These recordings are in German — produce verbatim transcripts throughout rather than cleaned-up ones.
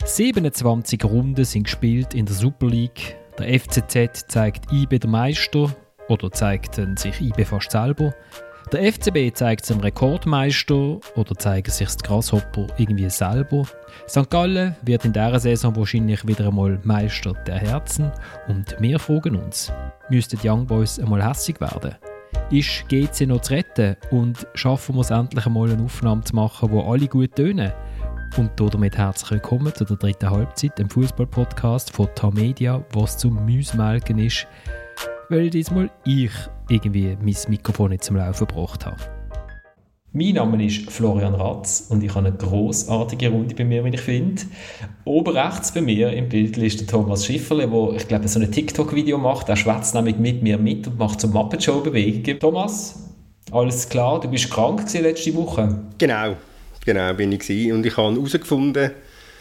siebenundzwanzig Runden sind gespielt in der Super League. Der F C Z zeigt I B der Meister oder zeigt sich I B fast selber. Der F C B zeigt sich dem Rekordmeister oder zeigen sich die Grasshopper irgendwie selber. Sankt Gallen wird in dieser Saison wahrscheinlich wieder einmal Meister der Herzen. Und wir fragen uns, müssten die Young Boys einmal hässig werden? Ist G C noch zu retten und schaffen wir es endlich einmal eine Aufnahme zu machen, wo alle gut tönen? Und damit herzlich willkommen zu der dritten Halbzeit, dem Fußball-Podcast von Tamedia, was zum Müsmelken ist, weil diesmal ich irgendwie mein Mikrofon nicht zum Laufen gebracht habe. Mein Name ist Florian Ratz und ich habe eine grossartige Runde bei mir, wie ich finde. Oben rechts bei mir im Bild ist der Thomas Schifferle, der, ich glaube, so ein TikTok-Video macht. Er schwätzt nämlich mit mir mit und macht so Muppet Show-Bewegungen. Thomas, alles klar? Du bist krank gewesen letzte Woche? Genau, genau bin ich gewesen. Und ich habe herausgefunden,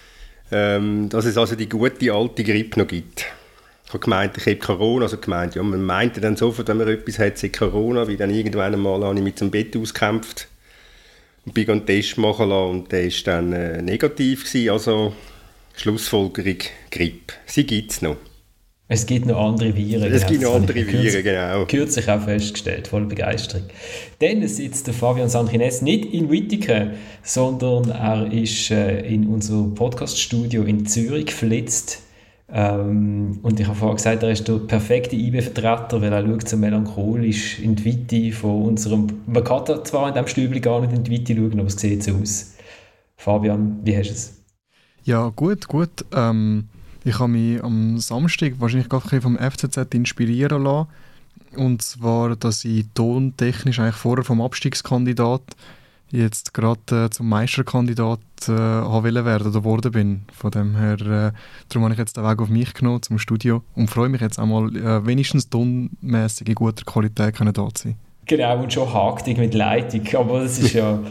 ähm, dass es also die gute alte Grippe noch gibt. Ich habe gemeint, ich habe Corona, also gemeint, ja, man meinte dann sofort, wenn man etwas hat, sei Corona, wie dann irgendwann einmal habe ich mit dem Bett ausgekämpft und bin einen Test machen lassen und der war dann äh, negativ gewesen, also Schlussfolgerung Grippe. Sie gibt es noch. Es gibt noch andere Viren. Es gibt noch andere Viren, genau. Kürzlich auch festgestellt, voll Begeisterung. Dann sitzt der Fabian Sanchines nicht in Wittigen, sondern er ist äh, in unser Podcaststudio in Zürich geflitzt. Ähm, und ich habe vorhin gesagt, er ist der perfekte I B-Vertreter, weil er schaut so melancholisch in die Weite von unserem... Man kann da zwar in diesem Stübli gar nicht in die Weite schauen, aber es sieht so aus. Fabian, wie hast du es? Ja, gut, gut. Ähm, ich habe mich am Samstag wahrscheinlich gerade vom F C Z inspirieren lassen. Und zwar, dass ich tontechnisch eigentlich vorher vom Abstiegskandidat jetzt gerade äh, zum Meisterkandidat äh, wollen werden oder geworden bin. Von dem her, äh, darum habe ich jetzt den Weg auf mich genommen zum Studio und freue mich jetzt einmal äh, wenigstens tonmässig in guter Qualität können da zu sein. Genau, und schon hakt dich mit Leitung, aber das ist ja...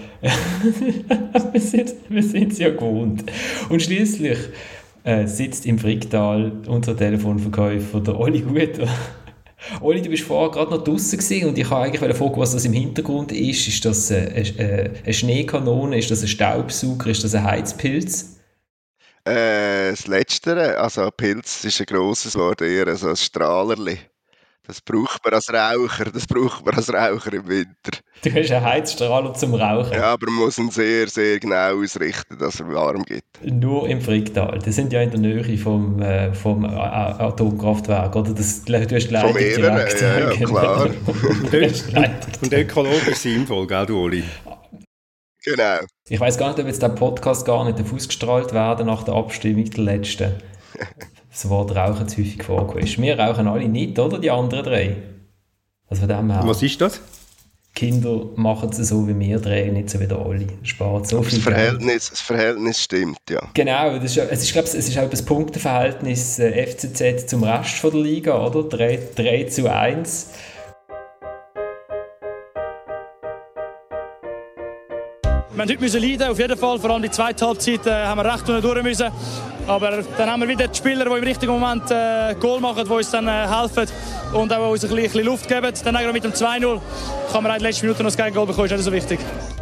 wir sind wir sind es ja gewohnt. Und schliesslich äh, sitzt im Fricktal unser Telefonverkäufer, der Oli Guter. Oli, du bist vorher gerade noch draussen gewesen und ich wollte eigentlich fragen, was das im Hintergrund ist. Ist das eine, eine, eine Schneekanone? Ist das ein Staubsauger? Ist das ein Heizpilz? Äh, das Letztere, also ein Pilz ist ein grosses Wort, eher also ein Strahlerli. Das braucht man als Raucher, das braucht man als Raucher im Winter. Du hast einen Heizstrahler zum Rauchen. Ja, aber man muss ihn sehr, sehr genau ausrichten, dass er warm gibt. Nur im Fricktal. Die sind ja in der Nähe vom, äh, vom Atomkraftwerk, oder? Das, du hast die Leitung direkt. Ja, ja, klar. Und ökologisch sinnvoll, gell, du Oli? Genau. Ich weiss gar nicht, ob jetzt der Podcast gar nicht ausgestrahlt werden nach der Abstimmung der letzten. Das Wort Rauchen zu häufig vorgekommen ist. Wir rauchen alle nicht, oder? Die anderen drei. Also von dem her. Was ist das? Kinder machen es so wie wir drei, nicht so wie der Oli. Spart so viel das Verhältnis, das Verhältnis stimmt, ja. Genau, das ist, es ist, glaube ich, es ist auch das Punkteverhältnis äh, F C Z zum Rest von der Liga, oder? drei zu eins. Wir mussten heute leiden, auf jeden Fall. Vor allem die zweite Halbzeit äh, haben wir recht unten durch müssen. Aber dann haben wir wieder die Spieler, die im richtigen Moment äh, Goal machen, die uns dann äh, helfen und auch uns ein bisschen Luft geben. Dann auch mit dem zwei null kann man in den letzten Minuten noch das Gegengoal bekommen, ist nicht so wichtig.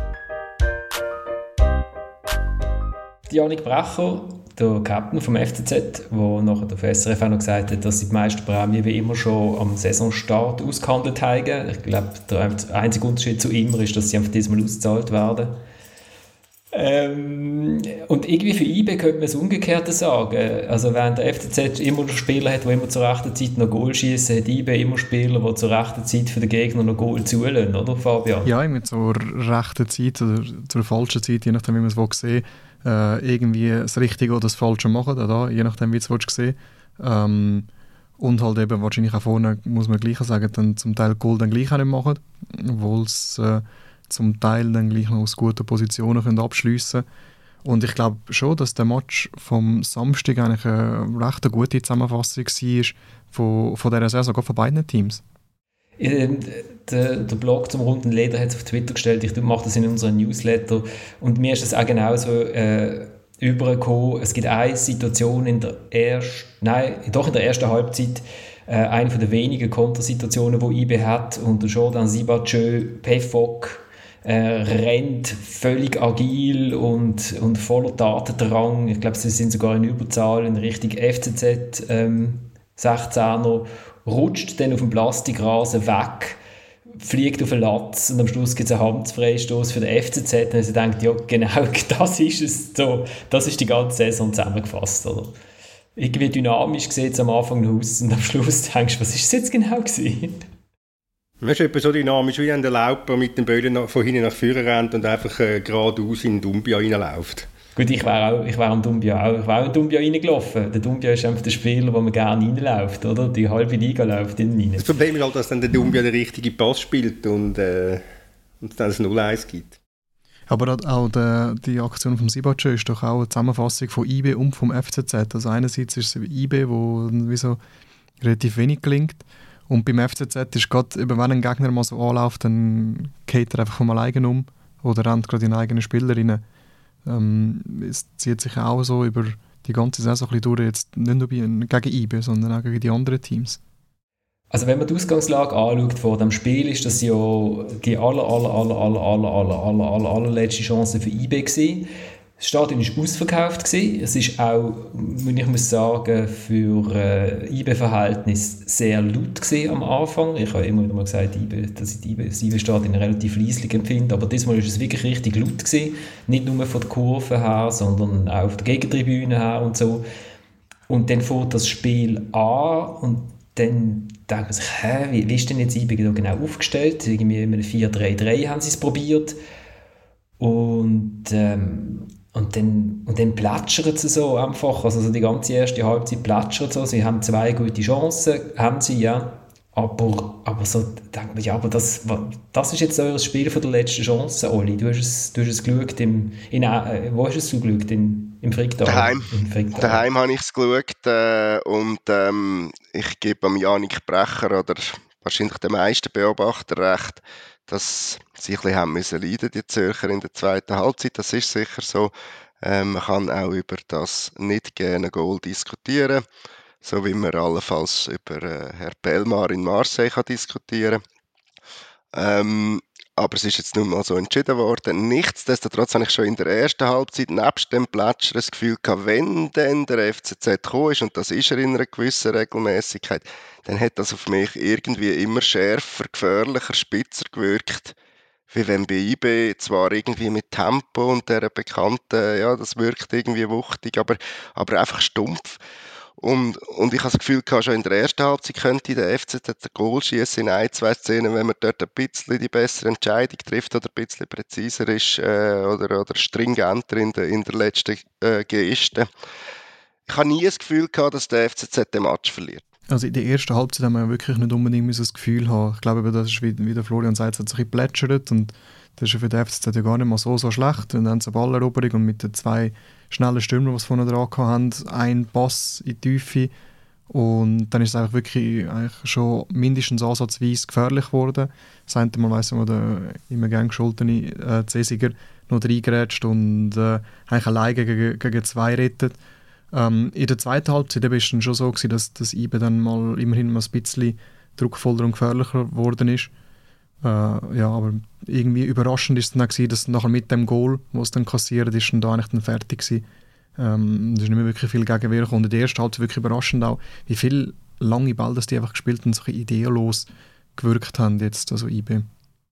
Janik Brecher, der Captain vom F C Z, der nachher der S R F auch noch gesagt hat, dass sie die Meisterprämie wie immer schon am Saisonstart ausgehandelt haben. Ich glaube, der einzige Unterschied zu immer ist, dass sie einfach diesmal ausgezahlt werden. Ähm, und irgendwie für I B könnte man das Umgekehrte sagen. Also während der F C Z immer Spieler hat, die immer zur rechten Zeit noch Goal schießen, hat I B immer Spieler, die zur rechten Zeit für den Gegner noch Goal zulassen, oder Fabian? Ja, immer zur rechten Zeit oder zur falschen Zeit, je nachdem wie man es sehen will, äh, irgendwie das Richtige oder das Falsche machen, oder? Je nachdem wie du es sehen willst. Ähm, und halt eben wahrscheinlich auch vorne, muss man gleich sagen, dann zum Teil Goal dann gleich auch nicht machen, obwohl es äh, zum Teil dann gleich noch aus guten Positionen können abschliessen können. Und ich glaube schon, dass der Match vom Samstag eigentlich eine recht gute Zusammenfassung war von, von dieser Saison, sogar von beiden Teams. Ähm, der, der Blog zum runden Leder hat es auf Twitter gestellt, ich mache das in unserem Newsletter und mir ist das auch genauso äh, übergekommen. Es gibt eine Situation in der ersten, nein, doch in der ersten Halbzeit, äh, eine der wenigen Kontersituationen, die I B hat und Jordan Sibachö, Pefok, Er rennt völlig agil und, und voller Tatendrang. Ich glaube, sie sind sogar in Überzahl in Richtung F C Z ähm, sechzehner, rutscht dann auf dem Plastikrasen weg, fliegt auf den Latz und am Schluss gibt es einen Handfreistoß für den F C Z. Und sie denkt, ja genau, das ist es. So, das ist die ganze Saison zusammengefasst. Oder? Irgendwie dynamisch sieht es am Anfang noch aus und am Schluss denkst du, was ist es jetzt genau gewesen? Das ist etwa so dynamisch, wie wenn der Lauper mit dem Böllen von hinten nach vorne rennt und einfach äh, geradeaus in den Dumbia reinläuft. Gut, ich wäre auch, ich wäre am Dumbia auch, ich wäre am Dumbia reingelaufen. Der Dumbia ist einfach der Spieler, wo man gerne reinläuft, oder? Die halbe Liga läuft innen rein. Das Problem ist halt, dass dann der Dumbia den richtigen Pass spielt und, äh, und es dann das null eins gibt. Aber auch der, die Aktion vom Sibace ist doch auch eine Zusammenfassung von I B und vom F C Z. Also einerseits ist es I B, wo wie so relativ wenig gelingt. Und beim F C Z ist gerade, wenn ein Gegner mal so anläuft, dann geht er einfach vom alleine um oder rennt gerade in eigene Spieler rein. Ähm, es zieht sich auch so über die ganze Saison ein bisschen durch, jetzt nicht nur gegen I B, sondern auch gegen die anderen Teams. Also wenn man die Ausgangslage anschaut vor dem Spiel, ist das ja die aller, aller, aller, aller, aller, aller, aller, aller, allerletzte Chance für I B gewesen. Das Stadion war ausverkauft gewesen. Es ist auch, ich muss sagen, für äh, I B-Verhältnis sehr laut gewesen am Anfang. Ich habe immer wieder mal gesagt, I B, dass ich das I B-Stadion relativ leislich empfinde, aber diesmal ist es wirklich richtig laut gewesen. Nicht nur von der Kurve her, sondern auch von der Gegentribüne her und so. Und dann fängt das Spiel an und dann denkt man sich, hä, wie, wie ist denn jetzt I B genau aufgestellt? Irgendwie in einem vier drei drei haben sie es probiert. Und, ähm, und dann, und dann plätschert es so einfach, also die ganze erste Halbzeit plätschert so, sie haben zwei gute Chancen, haben sie, ja, aber, aber so denkt man, ja, aber das, das ist jetzt euer Spiel von der letzten Chance, Oli, du hast es, du hast es geschaut, im, in, äh, wo hast du es geschaut, in, im Fricktal? Daheim, Im Fricktal. Daheim habe ich es geschaut äh, und ähm, ich gebe am Janik Brecher oder wahrscheinlich den meisten Beobachter recht, dass sie ein bisschen haben müssen leiden, die Zürcher in der zweiten Halbzeit. Das ist sicher so. Ähm, man kann auch über das nicht gerne Goal diskutieren, so wie man allenfalls über äh, Herr Belmar in Marseille kann diskutieren. Ähm, aber es ist jetzt nun mal so entschieden worden. Nichtsdestotrotz habe ich schon in der ersten Halbzeit nebst dem Plätscher das Gefühl gehabt, wenn denn der F C Z gekommen ist, und das ist er in einer gewissen Regelmäßigkeit, dann hat das auf mich irgendwie immer schärfer, gefährlicher, spitzer gewirkt, wie wenn bei I B zwar irgendwie mit Tempo und der bekannten, ja, das wirkt irgendwie wuchtig, aber, aber einfach stumpf. Und, und ich habe das Gefühl gehabt, schon in der ersten Halbzeit könnte der F C Z ein Goal schießen in ein, zwei Szenen, wenn man dort ein bisschen die bessere Entscheidung trifft oder ein bisschen präziser ist äh, oder, oder stringenter in der, in der letzten äh, Geste. Ich habe nie das Gefühl gehabt, dass der F C Z den Match verliert. Also in der ersten Halbzeit haben wir ja wirklich nicht unbedingt das Gefühl haben. Ich glaube, das ist, wie, wie der Florian sagt, es hat sich geplätschert und das ist ja für den F C Z ja gar nicht mal so, so schlecht. Und dann haben sie eine Balleroberung und mit den zwei schnellen Stürmern, die sie vorne dran haben, ein Pass in die Tiefe und dann ist es eigentlich wirklich eigentlich schon mindestens ansatzweise gefährlich geworden. Das eine Mal weiss man, der immer gern gescholtene äh, Cäsiger noch reingerätscht und äh, eigentlich alleine gegen, gegen zwei rettet. Ähm, in der zweiten Halbzeit war es dann schon so, gewesen, dass das I B dann mal immerhin mal ein bisschen druckvoller und gefährlicher geworden ist. Äh, ja, aber irgendwie überraschend ist es dann gewesen, dass nachher mit dem Goal, das es dann kassiert ist, dann da eigentlich dann fertig gewesen. Ähm, es ist nicht mehr wirklich viel Gegenwehr gekommen. Und in der ersten Halbzeit wirklich überraschend auch, wie viele lange Ball, dass die einfach gespielt und so ideenlos gewirkt haben jetzt, also I B.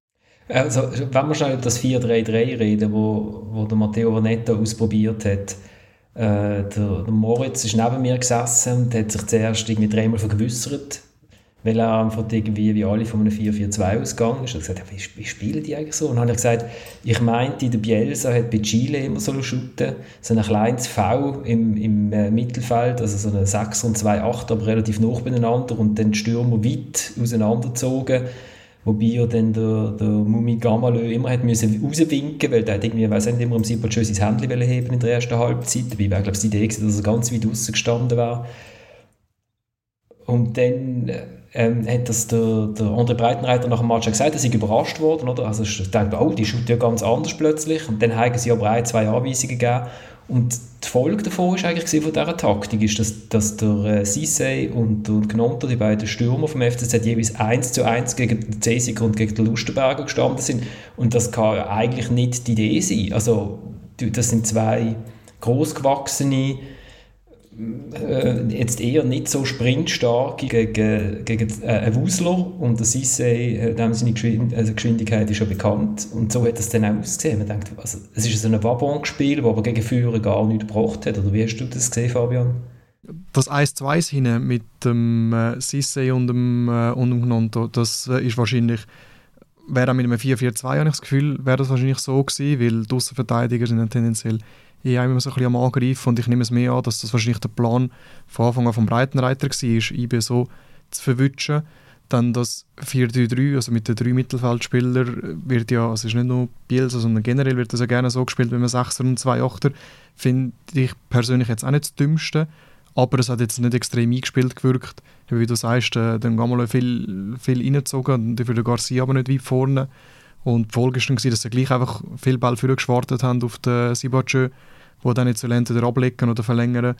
Also, wenn wir schnell über das vier drei drei reden, wo, wo der Matteo Vanetta ausprobiert hat. Äh, der, der Moritz ist neben mir gesessen und hat sich zuerst irgendwie dreimal vergewissert, weil er einfach irgendwie wie alle von einem vier vier zwei ausgegangen ist. Er hat gesagt, wie, wie spielen die eigentlich so? Und dann habe ich gesagt, ich meinte, der Bielsa hat bei Chile immer so shooten, so ein kleines V im, im äh, Mittelfeld, also so ein Sechser und zwei Achter, aber relativ nah beieinander und dann die Stürmer weit auseinandergezogen. Wobei ja dann der, der Mumi Gamalö immer hat müssen rauswinken, weil der hat irgendwie, weiss nicht, immer am Siebert sein Händchen heben in der ersten Halbzeit. Dabei wäre, glaube ich, die Idee gewesen, dass er ganz weit draussen gestanden wäre. Und dann ähm, hat das der, der André Breitenreiter nach dem Match gesagt, dass er überrascht worden, oder? Also ich dachte, oh, die shooten ja ganz anders plötzlich. Und dann haben sie aber ein, zwei Anweisungen gegeben. Und die Folge davon ist eigentlich von dieser Taktik, ist, dass, dass der äh, Cissé und der Gnonto, die beiden Stürmer vom F C Z, jeweils eins zu eins gegen den Cäsiger und gegen den Lustenberger gestanden sind. Und das kann ja eigentlich nicht die Idee sein. Also, das sind zwei grossgewachsene, äh, jetzt eher nicht so sprintstark gegen, gegen äh, einen Wusler, und der Cissé, äh, dem seine Geschwind also Geschwindigkeit ist ja bekannt, und so hat es dann auch ausgesehen. Man denkt, also, es ist so ein Wabonspiel, das aber gegen Führer gar nichts gebracht hat, oder wie hast du das gesehen, Fabian? Das eins zu eins hinten mit dem äh, Cissé und dem, äh, und dem Gnonto, das äh, ist wahrscheinlich, wäre auch mit einem vier vier zwei, habe ich das Gefühl, wäre das wahrscheinlich so gewesen, weil die Aussenverteidiger sind dann tendenziell eher immer so ein bisschen am Angreifen, und ich nehme es mehr an, dass das wahrscheinlich der Plan von Anfang an vom Breitenreiter war, I B so zu verwutschen. Dann das vier drei drei, also mit den drei Mittelfeldspielern, wird ja, also es ist nicht nur Bielsa, sondern generell wird das ja gerne so gespielt, wenn man Sechser und zwei Achter, finde ich persönlich jetzt auch nicht das Dümmste, aber es hat jetzt nicht extrem eingespielt gewirkt. Wie du sagst, äh, dann haben wir viel, viel reingezogen, und dafür der Garcia aber nicht weit vorne. Und die Folge war dann, dass sie gleich einfach viel Ball vorher geschwartet haben auf den Sibachö, wo dann nicht so entweder ablegen oder verlängern.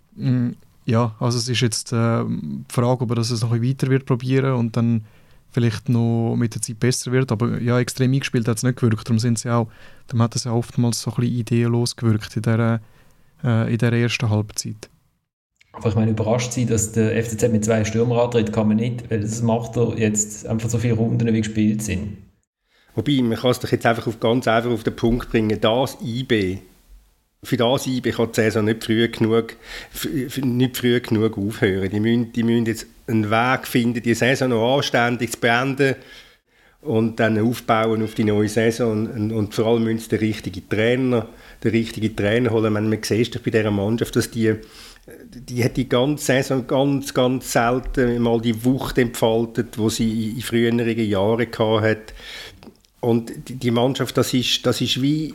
Ja, also es ist jetzt äh, die Frage, ob er das noch ein bisschen weiter wird probieren und dann vielleicht noch mit der Zeit besser wird. Aber ja, extrem eingespielt hat es nicht gewirkt. Darum, sind sie auch, darum hat es ja oftmals so ein bisschen ideenlos gewirkt in dieser, äh, in dieser ersten Halbzeit. Aber ich meine, überrascht sein, dass der F C Z mit zwei Stürmern antritt, kann man nicht, weil das macht er jetzt einfach so viele Runden, wie gespielt sind. Wobei, man kann es doch jetzt einfach auf, ganz einfach auf den Punkt bringen, das I B, für das I B kann die Saison nicht früh genug, nicht früh genug aufhören. Die müssen, die müssen jetzt einen Weg finden, die Saison noch anständig zu beenden und dann aufbauen auf die neue Saison. Und, und vor allem müssen sie den richtigen Trainer, den richtigen Trainer holen. Man, man sieht doch bei dieser Mannschaft, dass die die hat die ganze Saison ganz, ganz selten mal die Wucht entfaltet, die sie in früheren Jahren hatte. Und die Mannschaft, das ist, das ist wie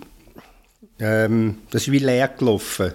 ähm, das ist wie leer gelaufen.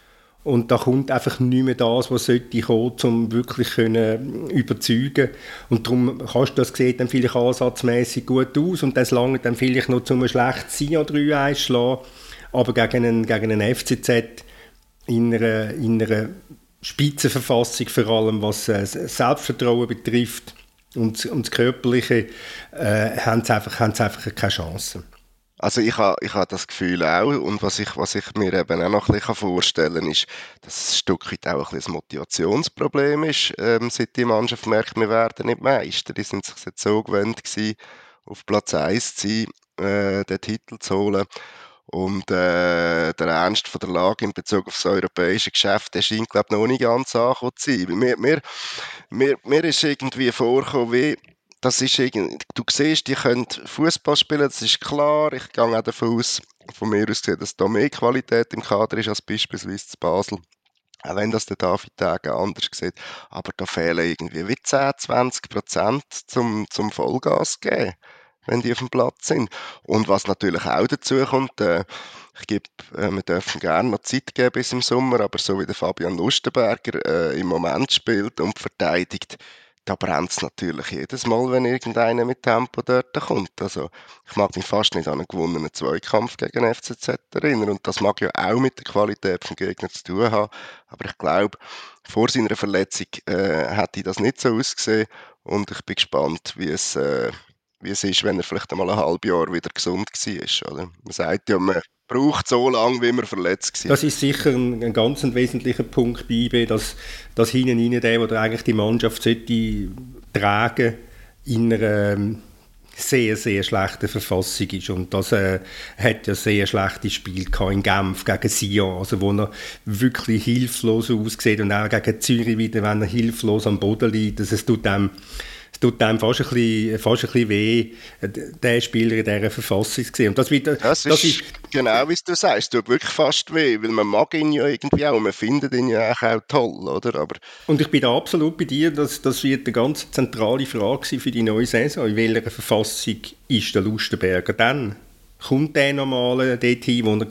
Und da kommt einfach nicht mehr das, was sollte kommen, um wirklich können überzeugen. Und darum kannst du das sieht dann vielleicht ansatzmäßig gut aus und das lange dann vielleicht noch zum schlechtes Sia drei eins schlagen. Aber gegen einen, gegen einen F C Z in einer, in einer Spitzenverfassung, vor allem was äh, Selbstvertrauen betrifft und, und das Körperliche, äh, haben sie einfach, haben sie einfach keine Chance. Also ich habe ich ha das Gefühl auch, und was ich, was ich mir eben auch noch ein bisschen vorstellen kann, ist, dass es ein Stück weit auch ein bisschen ein Motivationsproblem ist, ähm, seit die Mannschaft merkt, wir werden nicht Meister. Die sind sich jetzt so gewöhnt gewesen, auf Platz eins zu sein, äh, den Titel zu holen. Und äh, der Ernst von der Lage in Bezug auf das europäische Geschäft, der scheint, glaube ich, noch nicht ganz angekommen zu sein. Mir, mir, mir, mir ist irgendwie vorgekommen, wie das ist irgendwie, du siehst, die können Fußball spielen, das ist klar. Ich gehe auch davon aus, von mir aus gesehen, dass da mehr Qualität im Kader ist als beispielsweise zu Basel. Auch wenn das der David Tage anders sieht. Aber da fehlen irgendwie wie zehn, zwanzig Prozent zum, zum Vollgas geben, wenn die auf dem Platz sind. Und was natürlich auch dazu kommt, äh, ich gebe, äh, wir dürfen gerne noch Zeit geben bis im Sommer, aber so wie der Fabian Lustenberger äh, im Moment spielt und verteidigt, da brennt es natürlich jedes Mal, wenn irgendeiner mit Tempo dort kommt. Also ich mag mich fast nicht an einen gewonnenen Zweikampf gegen F C Z erinnern, und das mag ja auch mit der Qualität des Gegners zu tun haben, aber ich glaube, vor seiner Verletzung äh, hätte das nicht so ausgesehen, und ich bin gespannt, wie es äh, wie es ist, wenn er vielleicht einmal ein halbes Jahr wieder gesund war. Oder? Man sagt ja, man braucht so lange, wie man verletzt war. Das ist sicher ein, ein ganz ein wesentlicher Punkt bei I B, dass, dass hinten rein der, der eigentlich die Mannschaft sollte tragen, in einer ähm, sehr, sehr schlechten Verfassung ist. Und das äh, hat ja sehr schlechtes Spiel gehabt in Genf gegen Sion, also wo er wirklich hilflos aussieht, und auch gegen Zürich wieder, wenn er hilflos am Boden liegt. Also es tut dem Es tut einem fast ein bisschen, fast ein bisschen weh, den Spieler in dieser Verfassung zu sehen. Und das, wieder, das, das ist, ist genau, wie du sagst, es tut wirklich fast weh, weil man mag ihn ja irgendwie auch, man findet ihn ja auch toll, oder? Aber und ich bin da absolut bei dir, dass das wird eine ganz zentrale Frage für die neue Saison. In welcher Verfassung ist der Lustenberger dann? Kommt der nochmal dorthin, wo er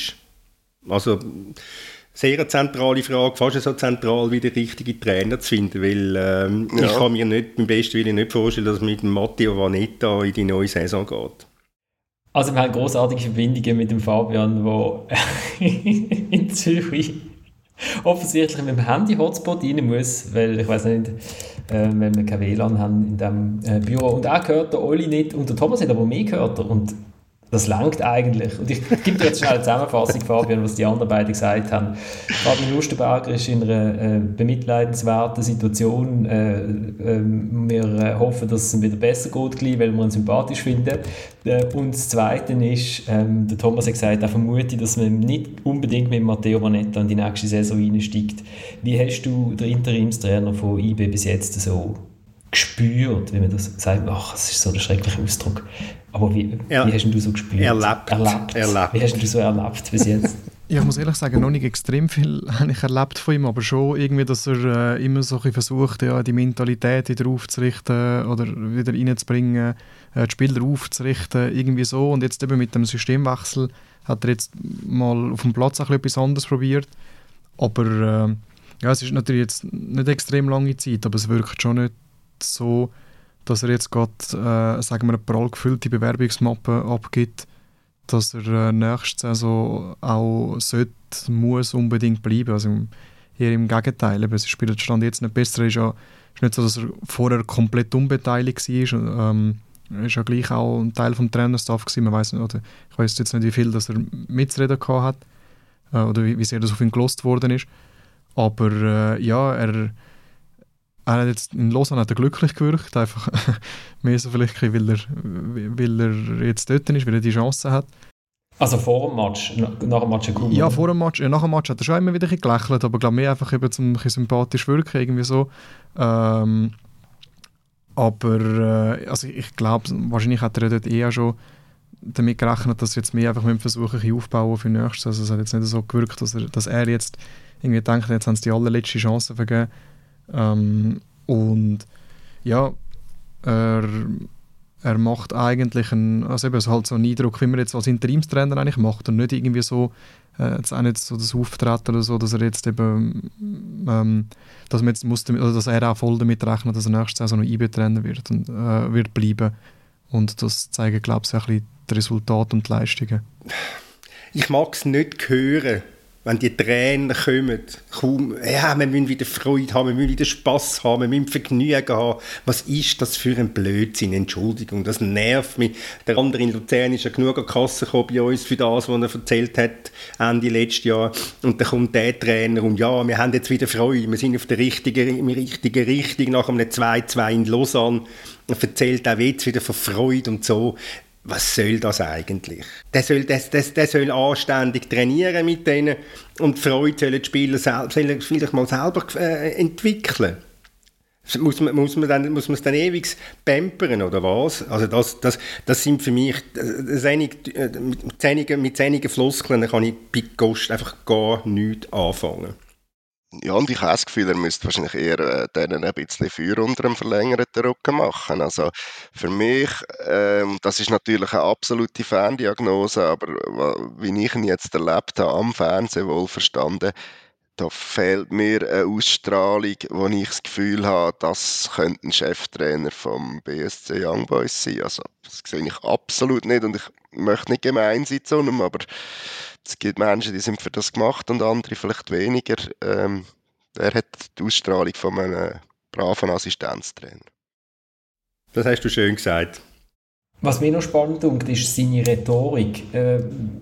war? Also sehr eine zentrale Frage, fast so zentral wie der richtige Trainer zu finden, weil ähm, ja. ich kann mir nicht, beim besten Willen nicht vorstellen, dass mit Matteo Vanetta in die neue Saison geht. Also wir haben großartige Verbindungen mit dem Fabian, der in Zürich offensichtlich mit dem Handy-Hotspot rein muss, weil ich weiß nicht, äh, weil wir kein W L A N haben in diesem äh, Büro. Und auch gehört der Oli nicht und der Thomas hat aber mehr gehört. Und das langt eigentlich. Und ich gebe dir jetzt schnell eine Zusammenfassung, Fabian, was die anderen beiden gesagt haben. Fabian Lustenberger ist in einer äh, bemitleidenswerten Situation. Äh, äh, wir äh, hoffen, dass es ihm wieder besser geht, gleich, weil wir ihn sympathisch finden. Äh, und das Zweite ist, ähm, der Thomas hat gesagt, er vermutet, dass man nicht unbedingt mit Matteo Vanetta in die nächste Saison einsteigt. Wie hast du den Interimstrainer von I B bis jetzt so gespürt, wie man das sagt? Ach, das ist so ein schrecklicher Ausdruck. Aber wie, er, wie hast du so gespürt? Erlebt. Erlebt. erlebt. Wie hast du so erlebt bis jetzt? Ja, ich muss ehrlich sagen, noch nicht extrem viel habe ich erlebt von ihm, aber schon irgendwie, dass er äh, immer so ein bisschen versucht, ja, die Mentalität wieder aufzurichten oder wieder reinzubringen, äh, die Spieler aufzurichten, irgendwie so. Und jetzt eben mit dem Systemwechsel hat er jetzt mal auf dem Platz ein bisschen etwas anderes probiert. Aber äh, ja, es ist natürlich jetzt nicht extrem lange Zeit, aber es wirkt schon nicht so, dass er jetzt gerade, äh, sagen wir, eine prall gefüllte Bewerbungsmappe abgibt, dass er äh, nächste Saison auch sollte, muss unbedingt bleiben. Also eher im Gegenteil. Aber es spielt der Stand jetzt nicht besser. Es ist ja ist nicht so, dass er vorher komplett unbeteiligt war. Ähm, er war ja gleich auch ein Teil des Trainerstaff gewesen. Man weiss nicht, oder ich weiß jetzt nicht, wie viel dass er mitzureden hat äh, oder wie, wie sehr das auf ihn gelost worden ist. Aber äh, ja, er Er hat jetzt in Lausanne hat er glücklich gewirkt, einfach mehr so vielleicht, weil er, weil er jetzt dort ist, weil er die Chance hat. Also vor dem Match, nach dem Match gekommen? Ja, vor dem Match, ja, nach dem Match hat er schon immer wieder ein bisschen gelächelt, aber ich glaube mehr einfach eben zum ein bisschen sympathisch wirken, irgendwie so. Ähm, aber äh, also ich glaube, wahrscheinlich hat er dort eher schon damit gerechnet, dass er jetzt mehr einfach mit dem Versuch ein bisschen aufbauen für nächstes. Also es hat jetzt nicht so gewirkt, dass er, dass er jetzt irgendwie denkt, jetzt haben sie die allerletzte Chance vergeben. Ähm, und ja, er, er macht eigentlich einen, also eben, halt so einen Eindruck, wie man jetzt als Interimstrainer eigentlich macht und nicht irgendwie so, äh, jetzt auch nicht so das Auftreten oder so, dass er jetzt eben, ähm, dass man jetzt muss, oder dass er auch voll damit rechnet, dass er nächstes Jahr so noch I B-Trainer wird und äh, wird bleiben. Und das zeigen, glaube ich, auch ein bisschen die Resultate und die Leistungen. Ich mag es nicht hören, wenn die Tränen kommen, kaum, ja, wir müssen wieder Freude haben, wir müssen wieder Spass haben, wir müssen Vergnügen haben. Was ist das für ein Blödsinn? Entschuldigung, das nervt mich. Der andere in Luzern ist ja genug an die Kasse gekommen bei uns für das, was er erzählt hat, Ende letzten Jahr. Und dann kommt der Trainer und ja, wir haben jetzt wieder Freude, wir sind auf der richtigen, richtigen Richtung nach einem zwei zwei in Lausanne. Er erzählt auch jetzt wieder von Freude und so. Was soll das eigentlich? Der soll, der, der, der soll anständig trainieren mit denen und die Freude sollen die Spieler sel- sollen vielleicht mal selber äh, entwickeln. Muss man, muss man dann, muss man es dann ewig pampern oder was? Also das, das, das sind für mich senig, äh, mit zähnigen, mit zähnigen Floskeln kann ich bei Ghost einfach gar nichts anfangen. Ja, und ich habe das Gefühl, er müsste wahrscheinlich eher äh, denen ein bisschen Feuer unter einem verlängerten Rücken machen. Also für mich, ähm, das ist natürlich eine absolute Ferndiagnose, aber wie ich ihn jetzt erlebt habe, am Fernsehen wohlverstanden, da fehlt mir eine Ausstrahlung, wo ich das Gefühl habe, das könnte ein Cheftrainer vom B S C Young Boys sein. Also das sehe ich absolut nicht und ich möchte nicht gemein sein zu ihm, aber es gibt Menschen, die sind für das gemacht und andere vielleicht weniger. Ähm, er hat die Ausstrahlung von einem braven Assistenztrainer. Das hast du schön gesagt. Was mir noch spannend ist, ist seine Rhetorik, äh,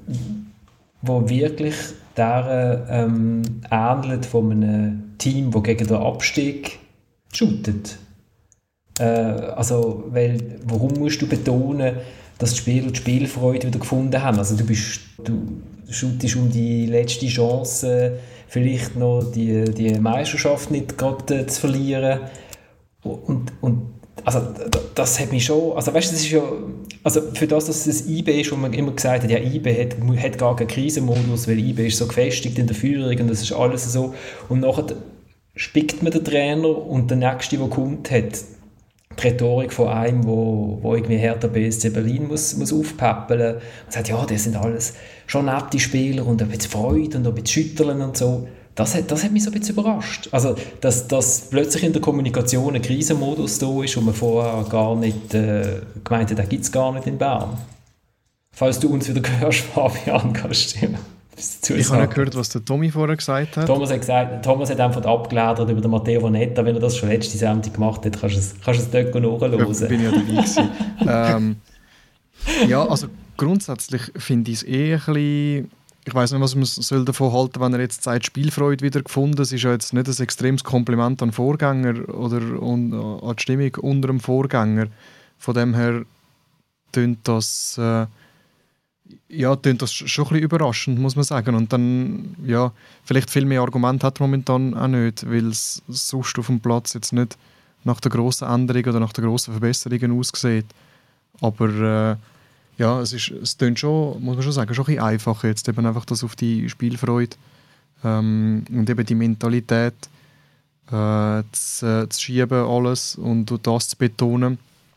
wo wirklich der ähm, ähnelt von einem Team, das gegen den Abstieg shootet. Äh, also, weil, warum musst du betonen, dass die Spieler die Spielfreude wieder gefunden haben? Also du bist, du shootest um die letzte Chance, vielleicht noch die, die Meisterschaft nicht gerade äh, zu verlieren. Und, und also das hat mich schon, also weißt du, das ist ja, also für das, dass es das I B ist, wo man immer gesagt hat, ja, I B hat, hat gar keinen Krisenmodus, weil I B ist so gefestigt in der Führung und das ist alles so. Und nachher spickt man den Trainer und der Nächste, der kommt, hat die Rhetorik von einem, wo, wo irgendwie Hertha B S C Berlin muss, muss aufpäppeln und sagt, ja, das sind alles schon nette Spieler und ein bisschen Freude und ein bisschen Schütteln und so. Das hat, das hat mich so ein bisschen überrascht. Also, dass, dass plötzlich in der Kommunikation ein Krisenmodus da ist, wo man vorher gar nicht äh, gemeint hat, den gibt es gar nicht in Bern. Falls du uns wieder hörst, Fabian, kannst du Ich habe nicht gehört, was der Tommy vorher gesagt hat. Thomas hat gesagt, Thomas hat einfach abgeleitet über den Matteo Vanetta. Wenn er das schon letzte Sendung gemacht hat, kannst du es, kannst du es dort nachhören. Ja, bin ich ja dabei gewesen. ähm, ja, also grundsätzlich finde ich es eh ein bisschen... Ich weiss nicht, was man soll davon halten, wenn er jetzt sagt, Spielfreude wieder gefunden. Es ist ja jetzt nicht ein extremes Kompliment an den Vorgänger oder an, an die Stimmung unter dem Vorgänger. Von dem her tönt das... Äh, Ja, das ist schon ein bisschen überraschend, muss man sagen. Und dann, ja, vielleicht viel mehr Argumente hat er momentan auch nicht, weil es sonst auf dem Platz jetzt nicht nach der grossen Änderung oder nach der grossen Verbesserungen aussieht. Aber äh, ja, es ist, es tönt schon, muss man schon sagen, schon ein bisschen einfacher jetzt eben einfach das auf die Spielfreude ähm, und eben die Mentalität äh, zu, zu schieben alles und das zu betonen.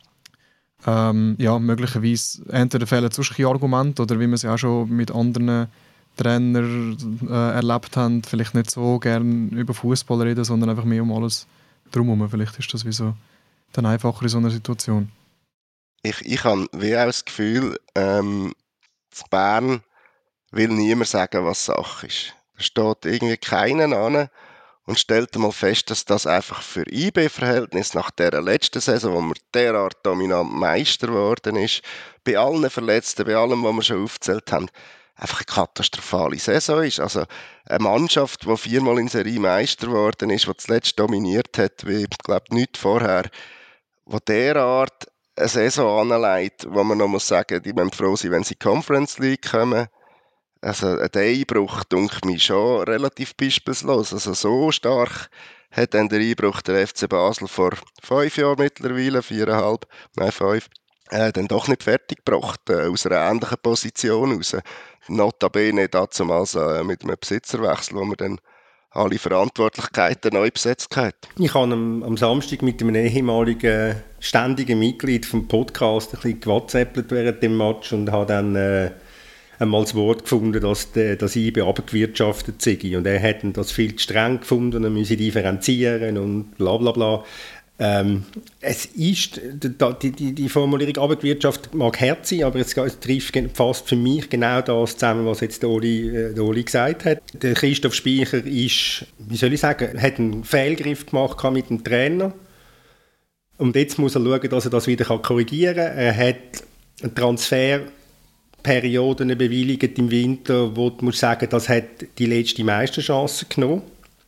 Ähm, ja, möglicherweise entweder fehlen sonst keine Argumente oder wie wir es ja auch schon mit anderen Trainern äh, erlebt haben, vielleicht nicht so gerne über Fußball reden, sondern einfach mehr um alles drumherum. Vielleicht ist das wie so dann einfacher in so einer Situation. Ich, ich habe wie auch das Gefühl, ähm, in Bern will niemand sagen, was Sache ist. Da steht irgendwie keiner an und stellt mal fest, dass das einfach für I B-Verhältnis nach der letzten Saison, wo man derart dominant Meister geworden ist, bei allen Verletzten, bei allem, was wir schon aufgezählt haben, einfach eine katastrophale Saison ist. Also eine Mannschaft, die viermal in Serie Meister geworden ist, die zuletzt dominiert hat, wie ich glaube nichts vorher, die derart eine Saison anlegt, wo man noch muss sagen, die müssen froh sein, wenn sie in die Conference League kommen. Also ein Einbruch, denke ich, schon relativ beispielslos. Also so stark hat dann der Einbruch der F C Basel vor fünf Jahren mittlerweile, viereinhalb, nein fünf, äh, dann doch nicht fertig gebracht, äh, aus einer ähnlichen Position raus. Notabene damals äh, mit einem Besitzerwechsel, wo man dann alle Verantwortlichkeiten neu besetzt hat. Ich habe am, am Samstag mit einem ehemaligen ständigen Mitglied vom Podcast ein bisschen gewhatsappt während dem Match und habe dann äh, einmal das Wort gefunden, dass, der, dass I B abgewirtschaftet sei. Und er hätte das viel zu streng gefunden, er müsse differenzieren und bla bla bla. Ähm, es ist, die, die, die Formulierung abgewirtschaftet mag hart sein, aber es, es trifft fast für mich genau das zusammen, was jetzt der Oli, der Oli gesagt hat. Der Christoph Speicher ist, wie soll ich sagen, hat einen Fehlgriff gemacht mit dem Trainer. Und jetzt muss er schauen, dass er das wieder korrigieren kann. Er hat einen Transfer Perioden bewilligt im Winter, wo du musst sagen, das hat die letzte Meisterchance genommen.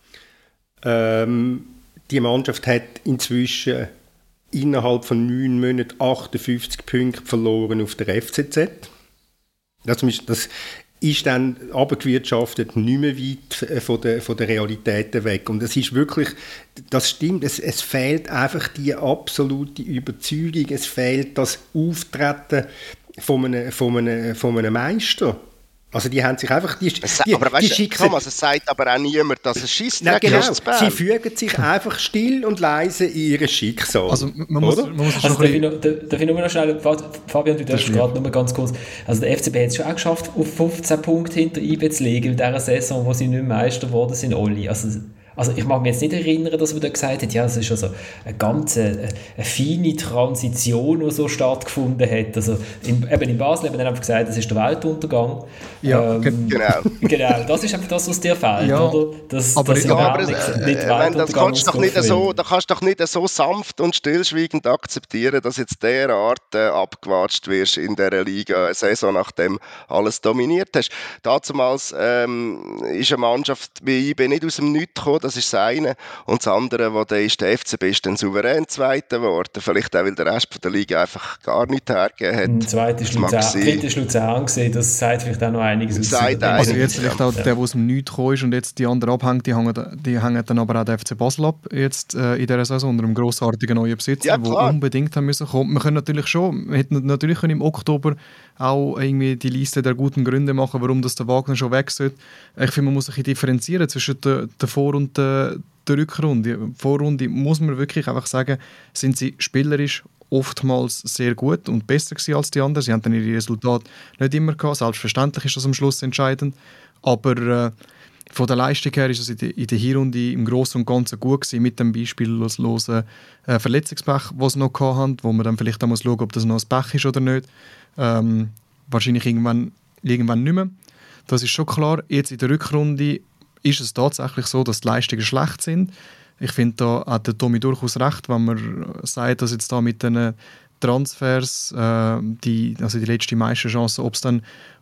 Ähm, die Mannschaft hat inzwischen innerhalb von neun Monaten achtundfünfzig Punkte verloren auf der F C Z. Das ist, das ist dann abgewirtschaftet nicht mehr weit von der, von der Realität weg. Und das ist wirklich, das stimmt, es, es fehlt einfach die absolute Überzeugung, es fehlt das Auftreten von einem, von einem, von einem Meister. Also die haben sich einfach... Die, die, aber weißt die du, schicken, Thomas, es sagt aber auch niemand, dass es Scheissdreck genau, ist. Sie fügen sich einfach still und leise in ihr Schicksal. Also man muss, man muss also darf, ich noch, darf ich nur noch schnell... Fabian, du darfst gerade nur ganz kurz... Also der F C B hat es schon auch geschafft, auf fünfzehn Punkte hinter I B zu liegen in dieser Saison, wo sie nicht Meister geworden sind, Oli. Also... Also ich mag mich jetzt nicht erinnern, dass man da gesagt hat, ja, es ist also eine ganz eine, eine feine Transition, die so stattgefunden hat. Also in, eben in Basel haben wir einfach gesagt, das ist der Weltuntergang. Ja, ähm, genau. Genau, das ist einfach das, was dir fehlt, ja, oder? Das, aber, das ja, aber es, äh, nicht äh, das kannst doch nicht so, da kannst du doch nicht so sanft und stillschweigend akzeptieren, dass jetzt derart äh, abgewatscht wirst in dieser Liga, eine Saison, nachdem alles dominiert hast. Dazumals ähm, ist eine Mannschaft wie I B nicht aus dem Nichts gekommen, das ist das eine. Und das andere, wo der ist, der F C B ist dann souverän Zweiter geworden. Vielleicht auch, weil der Rest von der Liga einfach gar nichts hergegeben hat. Der zweite ist Luzern, dritte ist Luzern gesehen, das sagt vielleicht auch noch einiges aus. Also jetzt vielleicht auch der, der aus dem Nichts gekommen ist und jetzt die anderen abhängt, die hängen, die hängen dann aber auch der F C Basel ab, jetzt äh, in dieser Saison unter einem grossartigen neuen Besitzer, der ja, unbedingt haben müssen kommen. Wir können natürlich schon, wir hätten natürlich im Oktober auch irgendwie die Liste der guten Gründe machen, warum das der Wagner schon weg sollte. Ich finde, man muss sich differenzieren zwischen der, der Vor- und der, der Rückrunde. Vorrunde muss man wirklich einfach sagen, sind sie spielerisch oftmals sehr gut und besser gewesen als die anderen. Sie haben dann ihre Resultate nicht immer gehabt. Selbstverständlich ist das am Schluss entscheidend. Aber äh, von der Leistung her ist es in der, in der Hinrunde im Großen und Ganzen gut gewesen, mit dem beispiellosen äh, Verletzungspech, das sie noch hatten, wo man dann vielleicht auch muss schauen, ob das noch ein Pech ist oder nicht. Ähm, wahrscheinlich irgendwann, irgendwann nicht mehr. Das ist schon klar. Jetzt in der Rückrunde ist es tatsächlich so, dass die Leistungen schlecht sind. Ich finde, da hat der Tommy durchaus recht, wenn man sagt, dass jetzt da mit den Transfers, äh, die, also die letzte Meisterchance, ob es dann,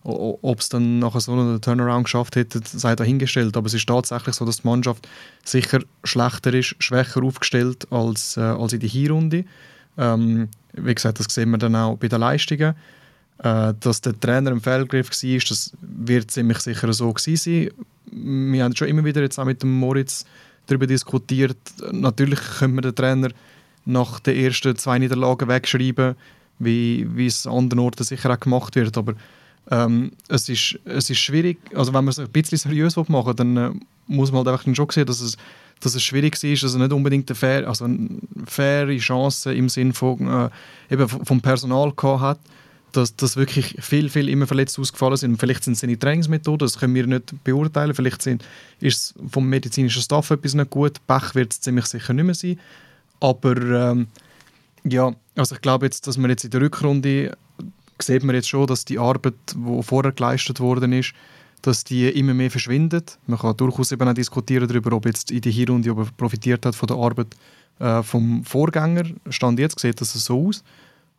dann nachher so einen Turnaround geschafft hätte, sei dahingestellt. Aber es ist tatsächlich so, dass die Mannschaft sicher schlechter ist, schwächer aufgestellt als, äh, als in der Hinrunde. Ähm, wie gesagt, das sehen wir dann auch bei den Leistungen. Äh, dass der Trainer im Fehlgriff war, das wird ziemlich sicher so gewesen sein. Wir haben schon immer wieder jetzt auch mit dem Moritz darüber diskutiert. Natürlich können wir den Trainer nach den ersten zwei Niederlagen wegschreiben, wie, wie es an anderen Orten sicher auch gemacht wird. Aber ähm, es, ist, es ist schwierig. Also wenn man es ein bisschen seriös machen will, dann äh, muss man halt einfach schon sehen, dass es, dass es schwierig ist, dass er nicht unbedingt eine, fair, also eine faire Chance im Sinne von, äh, eben vom Personal gehabt hat, dass, dass wirklich viel, viel immer verletzt ausgefallen sind. Vielleicht sind es seine Trainingsmethoden, das können wir nicht beurteilen. Vielleicht sind, ist es vom medizinischen Staff etwas nicht gut. Pech wird es ziemlich sicher nicht mehr sein. Aber ähm, ja, also ich glaube jetzt, dass man jetzt in der Rückrunde sieht man jetzt schon, dass die Arbeit, die vorher geleistet worden ist, dass die immer mehr verschwindet. Man kann durchaus eben auch diskutieren darüber, ob jetzt in der Hinrunde ob er profitiert hat von der Arbeit äh, vom Vorgänger. Stand jetzt sieht das so aus.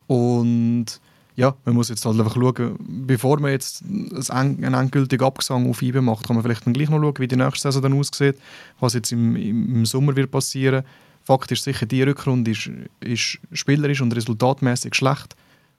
Und ja, man muss jetzt halt einfach schauen, bevor man jetzt einen endgültigen Abgesang auf I B E macht, kann man vielleicht dann gleich noch schauen, wie die nächste Saison dann aussieht, was jetzt im, im Sommer wird passieren. Fakt ist sicher, die Rückrunde ist, ist spielerisch und resultatmäßig schlecht.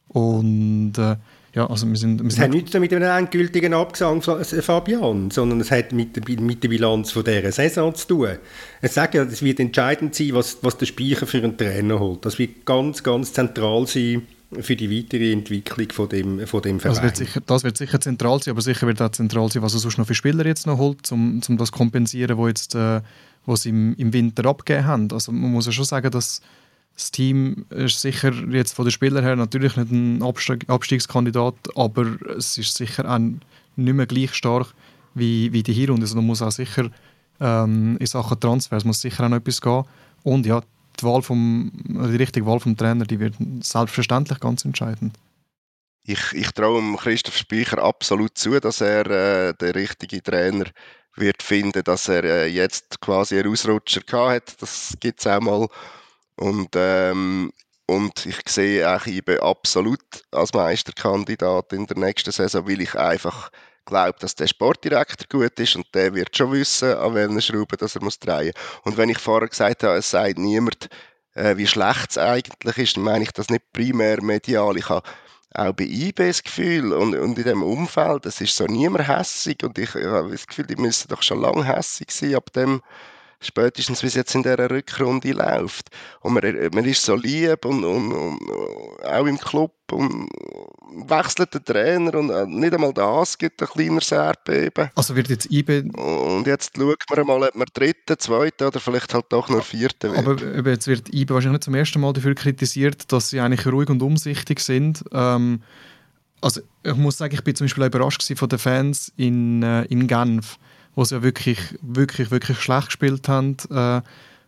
Und äh, ja, also wir sind... Wir es sind hat nichts mit einem endgültigen Abgesang, Fabian, sondern es hat mit der, mit der Bilanz von dieser Saison zu tun. Ich sage ja, es wird entscheidend sein, was, was der Speicher für einen Trainer holt. Das wird ganz, ganz zentral sein für die weitere Entwicklung von dem, von dem Verein. Das wird, sicher, das wird sicher zentral sein, aber sicher wird auch zentral sein, was er sonst noch für Spieler jetzt noch holt, um, um das zu kompensieren, wo jetzt... Äh, was sie im, im Winter abgegeben haben. Also man muss ja schon sagen, dass das Team ist sicher jetzt von den Spielern her natürlich nicht ein Abstieg, Abstiegskandidat, aber es ist sicher auch nicht mehr gleich stark wie, wie die Hinrunde. Also man muss auch sicher ähm, in Sachen Transfers muss sicher auch noch etwas gehen. Und ja, die, Wahl vom, die richtige Wahl vom Trainer, die wird selbstverständlich ganz entscheidend. Ich, ich traue Christoph Speicher absolut zu, dass er äh, der richtige Trainer wird finden, dass er äh, jetzt quasi einen Ausrutscher gehabt hat. Das gibt es auch mal. Und, ähm, und ich sehe auch I B E absolut als Meisterkandidat in der nächsten Saison, weil ich einfach glaube, dass der Sportdirektor gut ist und der wird schon wissen, an welchen Schrauben dass er muss drehen muss. Und wenn ich vorher gesagt habe, es sagt niemand, äh, wie schlecht es eigentlich ist, dann meine ich das nicht primär medial. Ich habe auch bei I B E das Gefühl und, und in diesem Umfeld, es ist so niemand hässig und ich, ich habe das Gefühl, die müssen doch schon lange hässig sein, ab dem spätestens, wie es jetzt in dieser Rückrunde läuft. Und man, man ist so lieb und, und, und auch im Club und wechselt den Trainer und nicht einmal das gibt ein kleineres Erdbeben. Also wird jetzt I B E... Und jetzt schaut man mal, ob man dritten, zweiten oder vielleicht halt doch nur vierten wird. Aber jetzt wird I B E wahrscheinlich nicht zum ersten Mal dafür kritisiert, dass sie eigentlich ruhig und umsichtig sind. Ähm, also ich muss sagen, ich bin zum Beispiel auch überrascht von den Fans in, äh, in Genf, wo sie ja wirklich, wirklich, wirklich schlecht gespielt haben äh,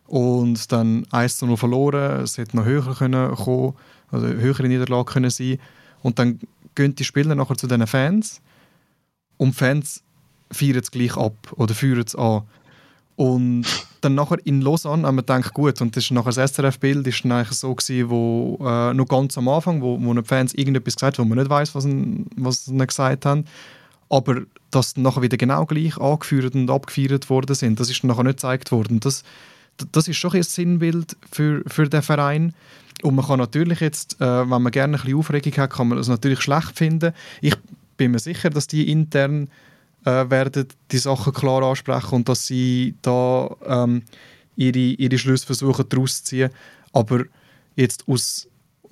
und dann eins zu null verloren. Es hätte noch höher können kommen, also höhere Niederlage können sein. Und dann gehen die Spieler nachher zu diesen Fans und die Fans feiern es gleich ab oder führen es an. Und dann nachher in Lausanne haben wir gedacht, gut, und das ist nachher das S R F-Bild ist dann eigentlich so gewesen, wo äh, noch ganz am Anfang, wo, wo die Fans irgendetwas gesagt haben, wo man nicht weiss, was sie was gesagt haben. Aber dass dann nachher wieder genau gleich angeführt und abgefeiert worden sind, das ist dann nachher nicht gezeigt worden. Das, das ist schon ein Sinnbild für, für den Verein. Und man kann natürlich jetzt, äh, wenn man gerne ein bisschen Aufregung hat, kann man das natürlich schlecht finden. Ich bin mir sicher, dass die intern äh, werden die Sachen klar ansprechen und dass sie da ähm, ihre, ihre Schlüsse versuchen daraus zu ziehen. Aber jetzt aus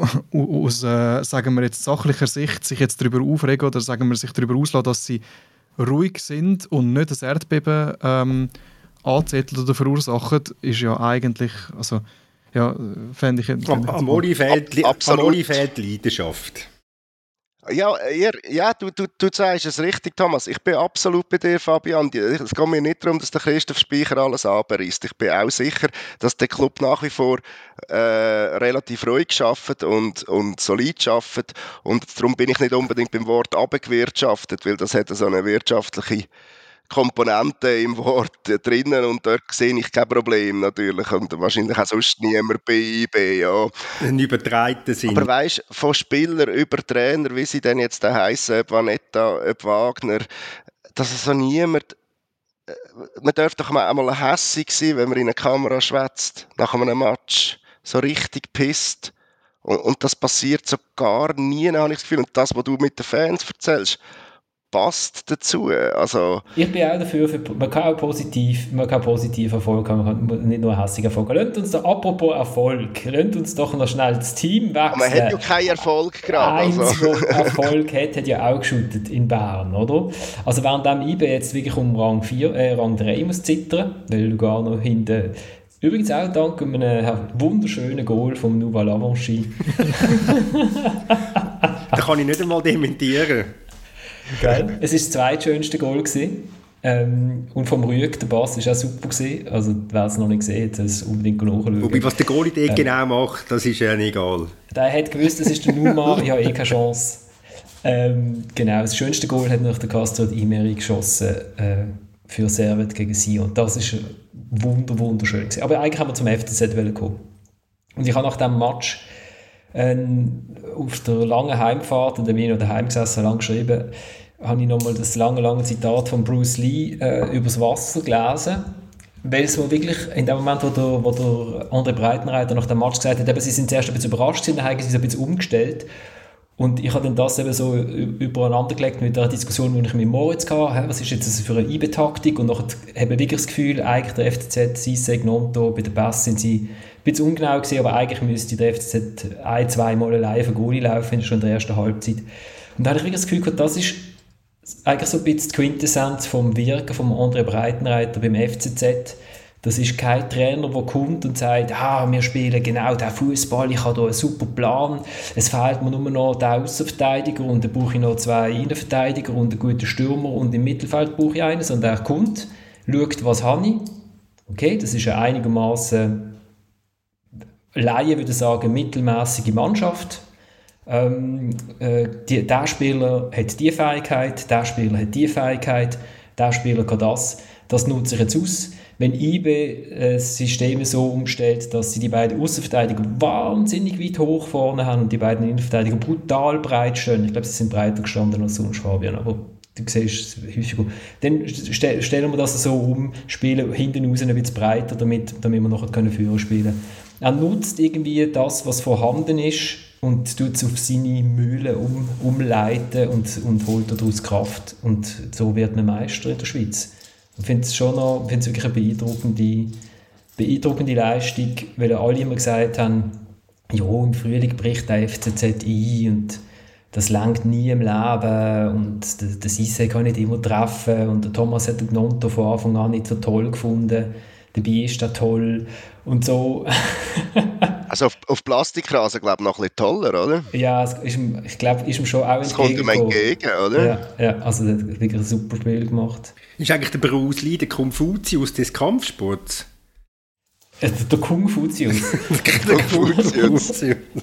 aus, äh, sagen wir jetzt sachlicher Sicht, sich jetzt darüber aufregen oder sagen wir sich darüber auslassen, dass sie ruhig sind und nicht das Erdbeben ähm, anzetteln oder verursachen, ist ja eigentlich, also ja, fände ich... Fänd Amoli fehlt, Amoli fehlt Leidenschaft. Ja, ihr, ja du, du, du sagst es richtig, Thomas. Ich bin absolut bei dir, Fabian. Es geht mir nicht darum, dass der Christoph Speicher alles abreißt. Ich bin auch sicher, dass der Club nach wie vor äh, relativ ruhig arbeitet und, und solid arbeitet. Und darum bin ich nicht unbedingt beim Wort «abgewirtschaftet», weil das hat so eine wirtschaftliche Komponente im Wort drinnen und dort sehe ich kein Problem natürlich und wahrscheinlich auch sonst niemand bei I B, ja. Ein übertreibter Sinn. Aber weisst, von Spieler über Trainer, wie sie denn jetzt da heissen, ob Vanetta, ob Wagner, dass es so niemand, man darf doch mal einmal hässig sein, wenn man in eine Kamera schwätzt, nach einem Match, so richtig pisst und, und das passiert so gar nie, habe ich das Gefühl, und das, was du mit den Fans erzählst, passt dazu. Also, ich bin auch dafür, für, man kann auch positiv, man kann positiv Erfolg haben, man kann nicht nur hässig Erfolg haben. Lasst uns da, apropos Erfolg, lasst uns doch noch schnell das Team wechseln. Man hat ja keinen Erfolg gerade. Eins, also. der Erfolg hat, hat ja auch geschüttet in Bern, oder? Also während dem I B jetzt wirklich um Rang vier, äh, Rang drei muss zittern, weil Lugano hinten... Übrigens auch dank einem wunderschönen Goal vom Nouveau Lavanchi. Da kann ich nicht einmal dementieren. Geil. Es war das zweitschönste Goal gewesen. Ähm, und vom Rüeg, der Pass war auch super gewesen. Also wer es noch nicht gesehen hat, es unbedingt nachschauen. Wobei, was der Goalie dort ähm, genau macht, das ist ja nicht egal. Der hat gewusst, das ist der Numa, ich habe eh keine Chance. Ähm, genau, das schönste Goal hat nach der Castro Imeri geschossen äh, für Servet gegen Sion. Und das ist wunder, wunderschön gewesen. Aber eigentlich haben wir zum F C Z kommen. Und ich habe nach diesem Match ähm, auf der langen Heimfahrt, und da bin ich noch daheim gesessen, lang geschrieben, habe ich nochmal das lange, lange Zitat von Bruce Lee äh, übers Wasser gelesen. Weil es so wirklich, in dem Moment, wo der, wo der André Breitenreiter nach dem Match gesagt hat, eben, sie sind zuerst ein bisschen überrascht, dann haben sie es ein bisschen umgestellt. Und ich habe dann das eben so übereinander gelegt mit der Diskussion, die ich mit Moritz hatte. Was ist jetzt das für eine I B-Taktik? Und nachher habe ich wirklich das Gefühl, eigentlich der F C Z, Sissek, Nonto, bei den Pass sind sie ein bisschen ungenau gewesen, aber eigentlich müsste der F C Z ein-, zweimal allein für Goalie laufen, schon in der ersten Halbzeit. Und da habe ich wirklich das Gefühl gehabt, das ist eigentlich so ein bisschen die Quintessenz vom Wirken von André Breitenreiter beim F C Z. Das ist kein Trainer, der kommt und sagt, ah, wir spielen genau diesen Fußball, ich habe hier einen super Plan, es fehlt mir nur noch der Außenverteidiger und dann brauche ich noch zwei Innenverteidiger und einen guten Stürmer und im Mittelfeld brauche ich einen, sondern er kommt, schaut, was habe ich. Okay, das ist eine einigermaßen, Laie würde sagen, mittelmäßige Mannschaft. Ähm, äh, die, der Spieler hat diese Fähigkeit, der Spieler hat diese Fähigkeit, der Spieler kann das. Das nutze ich jetzt aus. Wenn I B äh, das System so umstellt, dass sie die beiden Außenverteidiger wahnsinnig weit hoch vorne haben und die beiden Innenverteidiger brutal breit stehen, ich glaube, sie sind breiter gestanden als sonst, Fabian, aber du siehst es häufiger. Dann st- stellen wir das so um, spielen hinten raus ein bisschen breiter, damit, damit wir nachher können Führer spielen können. Er nutzt irgendwie das, was vorhanden ist, und tut es auf seine Mühle um, umleiten und, und holt daraus Kraft. Und so wird man Meister in der Schweiz. Ich finde es schon noch, finde es wirklich eine beeindruckende, beeindruckende Leistung, weil alle immer gesagt haben, ja, im Frühling bricht der F C Z ein und das langt nie im Leben und der, der Sisse kann nicht immer treffen und der Thomas hat den Nonto von Anfang an nicht so toll gefunden. Dabei ist er toll und so. Also auf, auf Plastikrasen, glaube ich, noch ein bisschen toller, oder? Ja, es ist, ich glaube, ist ihm schon auch das kommt ihm entgegen, oder? Ja, ja, also er hat wirklich ein super Spiel gemacht. Ist eigentlich der Bruce Lee der Konfuzius des Kampfsports? Äh, der Kung-Fuzius. der Konfuzius.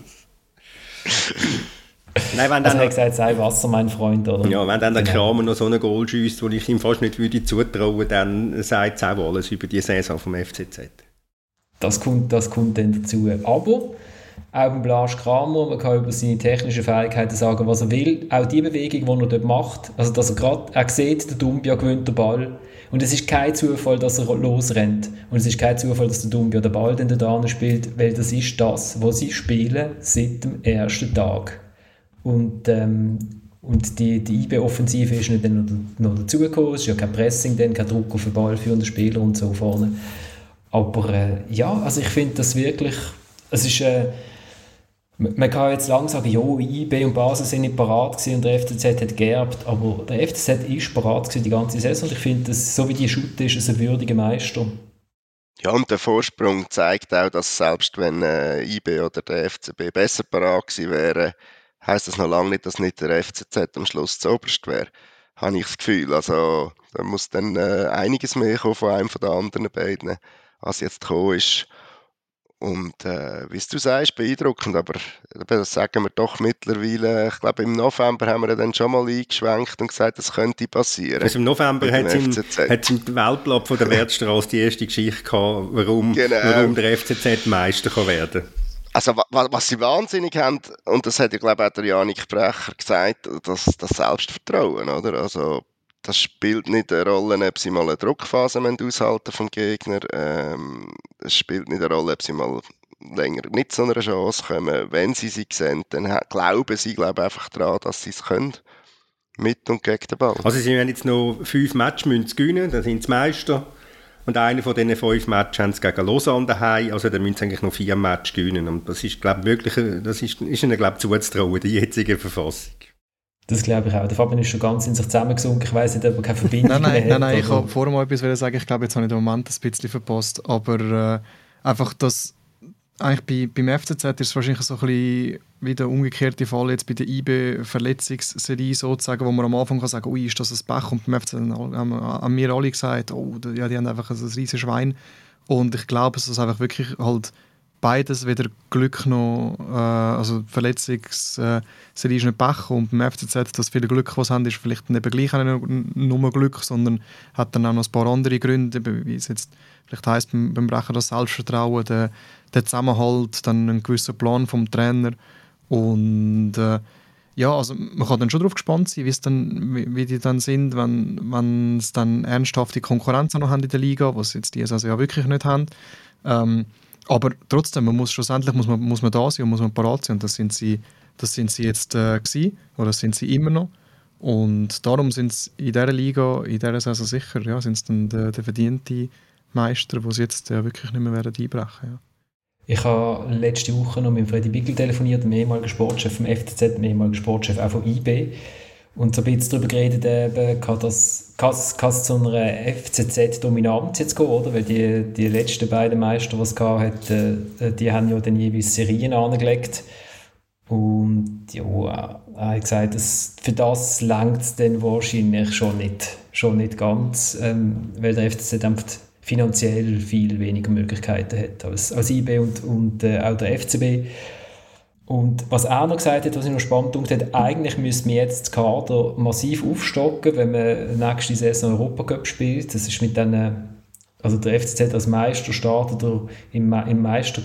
Nein, wenn also dann er hat gesagt, sei Wasser, mein Freund, oder? Ja, wenn dann der genau. Kramer noch so einen Goal schiesst, den ich ihm fast nicht würde zutrauen, dann sagt es auch alles über die Saison vom F C Z. Das kommt, das kommt dann dazu. Aber auch beim Blaž Kramer, man kann über seine technischen Fähigkeiten sagen, was er will. Auch die Bewegung, die er dort macht, also dass er gerade, er sieht, der Dumbia gewinnt den Ball. Und es ist kein Zufall, dass er losrennt. Und es ist kein Zufall, dass der Dumbia den Ball dann da spielt, weil das ist das, was sie spielen seit dem ersten Tag. Und, ähm, und die, die I B-Offensive ist nicht dann noch, noch dazugekommen. Es ist ja kein Pressing, dann, kein Druck auf den Ball für den Spieler und so vorne. Aber äh, ja, also ich finde das wirklich, es ist, äh, man kann jetzt lang sagen, ja, I B und Basel sind nicht parat gewesen und der F C Z hat geerbt, aber der F C Z ist parat gewesen die ganze Saison und ich finde, so wie die Schutte ist, ist ein würdiger Meister. Ja, und der Vorsprung zeigt auch, dass selbst wenn äh, I B oder der F C B besser parat gewesen wären, heisst das noch lange nicht, dass nicht der F C Z am Schluss zuoberst wäre. Habe ich das Gefühl. Also da muss dann äh, einiges mehr kommen von einem von den anderen beiden, als jetzt gekommen ist. Und äh, wie du sagst, beeindruckend, aber das sagen wir doch mittlerweile. Ich glaube, im November haben wir dann schon mal eingeschwenkt und gesagt, das könnte passieren. Also im November hat es im, im Weltblatt von der Wertstraße die erste Geschichte gehabt, warum, genau. warum der F C Z Meister kann werden. Also was, was sie wahnsinnig haben, und das hat ja glaube ich auch der Janik Brecher gesagt, das, das Selbstvertrauen, oder? Also das spielt nicht eine Rolle, ob sie mal eine Druckphase aushalten vom Gegner. Ähm, es spielt nicht eine Rolle, ob sie mal länger nicht zu einer Chance kommen. Wenn sie sie sehen, dann glauben sie glaube ich, einfach daran, dass sie es können. Mit und gegen den Ball. Also sie haben jetzt noch fünf Matches müssen gewinnen, dann sind sie Meister. Und einer von diesen fünf Matches haben sie gegen Lausanne daheim. Also dann müssen sie eigentlich noch vier Matches gewinnen. Und das ist, glaube ich, wirklich, das ist, ist ihnen, glaube ich, zuzutrauen, die jetzige Verfassung. Das glaube ich auch. Der Fabian ist schon ganz in sich zusammengesunken. Ich weiss nicht, ob er keine Verbindung nein, nein, mehr hat. Nein, nein, ich wollte vorher mal etwas sagen. Ich glaube, jetzt habe ich den Moment ein bisschen verpasst. Aber äh, einfach, dass eigentlich bei, beim F C Z ist es wahrscheinlich so ein bisschen wie der umgekehrte Fall jetzt bei der I B-Verletzungsserie sozusagen, wo man am Anfang kann sagen, ui, ist das ein Pech? Und beim F C Z haben, haben wir alle gesagt, oh, ja, die haben einfach ein riesiges Schwein. Und ich glaube, es ist einfach wirklich halt beides, weder Glück noch, äh, also Verletzungsserie äh, ist nicht Pech, und beim F C Z, das viele Glück, was sie haben, ist vielleicht nicht gleich nicht nur Glück, sondern hat dann auch noch ein paar andere Gründe, wie es jetzt vielleicht heisst beim, beim Brecher das Selbstvertrauen, der, der Zusammenhalt, dann ein gewisser Plan vom Trainer und äh, ja, also man kann dann schon darauf gespannt sein, wie es dann, wie, wie die dann sind, wenn, wenn es dann ernsthafte Konkurrenz noch haben in der Liga, was jetzt die also ja wirklich nicht haben. Ähm, aber trotzdem, man muss schlussendlich muss man, muss man da sein und muss man parat sein, und das sind sie, das sind sie jetzt äh, gewesen, oder das sind sie immer noch. Und darum sind sie in dieser Liga, in dieser Saison sicher, ja, sind es dann der, der verdiente Meister, die sie jetzt ja wirklich nicht mehr werden einbrechen. Ja. Ich habe letzte Woche noch mit Freddy Bickel telefoniert, dem ehemaligen Sportchef vom F C Z, dem ehemaligen Sportchef auch von I B. Und so ein bisschen darüber geredet, eben, kann, das, kann, es, kann es zu einer F C Z-Dominanz jetzt gehen, oder? Weil die, die letzten beiden Meister, die es gab, äh, die haben ja dann jeweils Serien angelegt. Und ja, er hat gesagt, dass für das reicht es dann wahrscheinlich schon nicht, schon nicht ganz, ähm, weil der F C Z einfach finanziell viel weniger Möglichkeiten hat als, als I B und, und äh, auch der F C B. Und was er noch gesagt hat, was ich noch spannend fand, hat, eigentlich müsste man jetzt das Kader massiv aufstocken, wenn man nächste Saison Europacup spielt. Das ist mit den, also der F C Z als Meister startet er im, im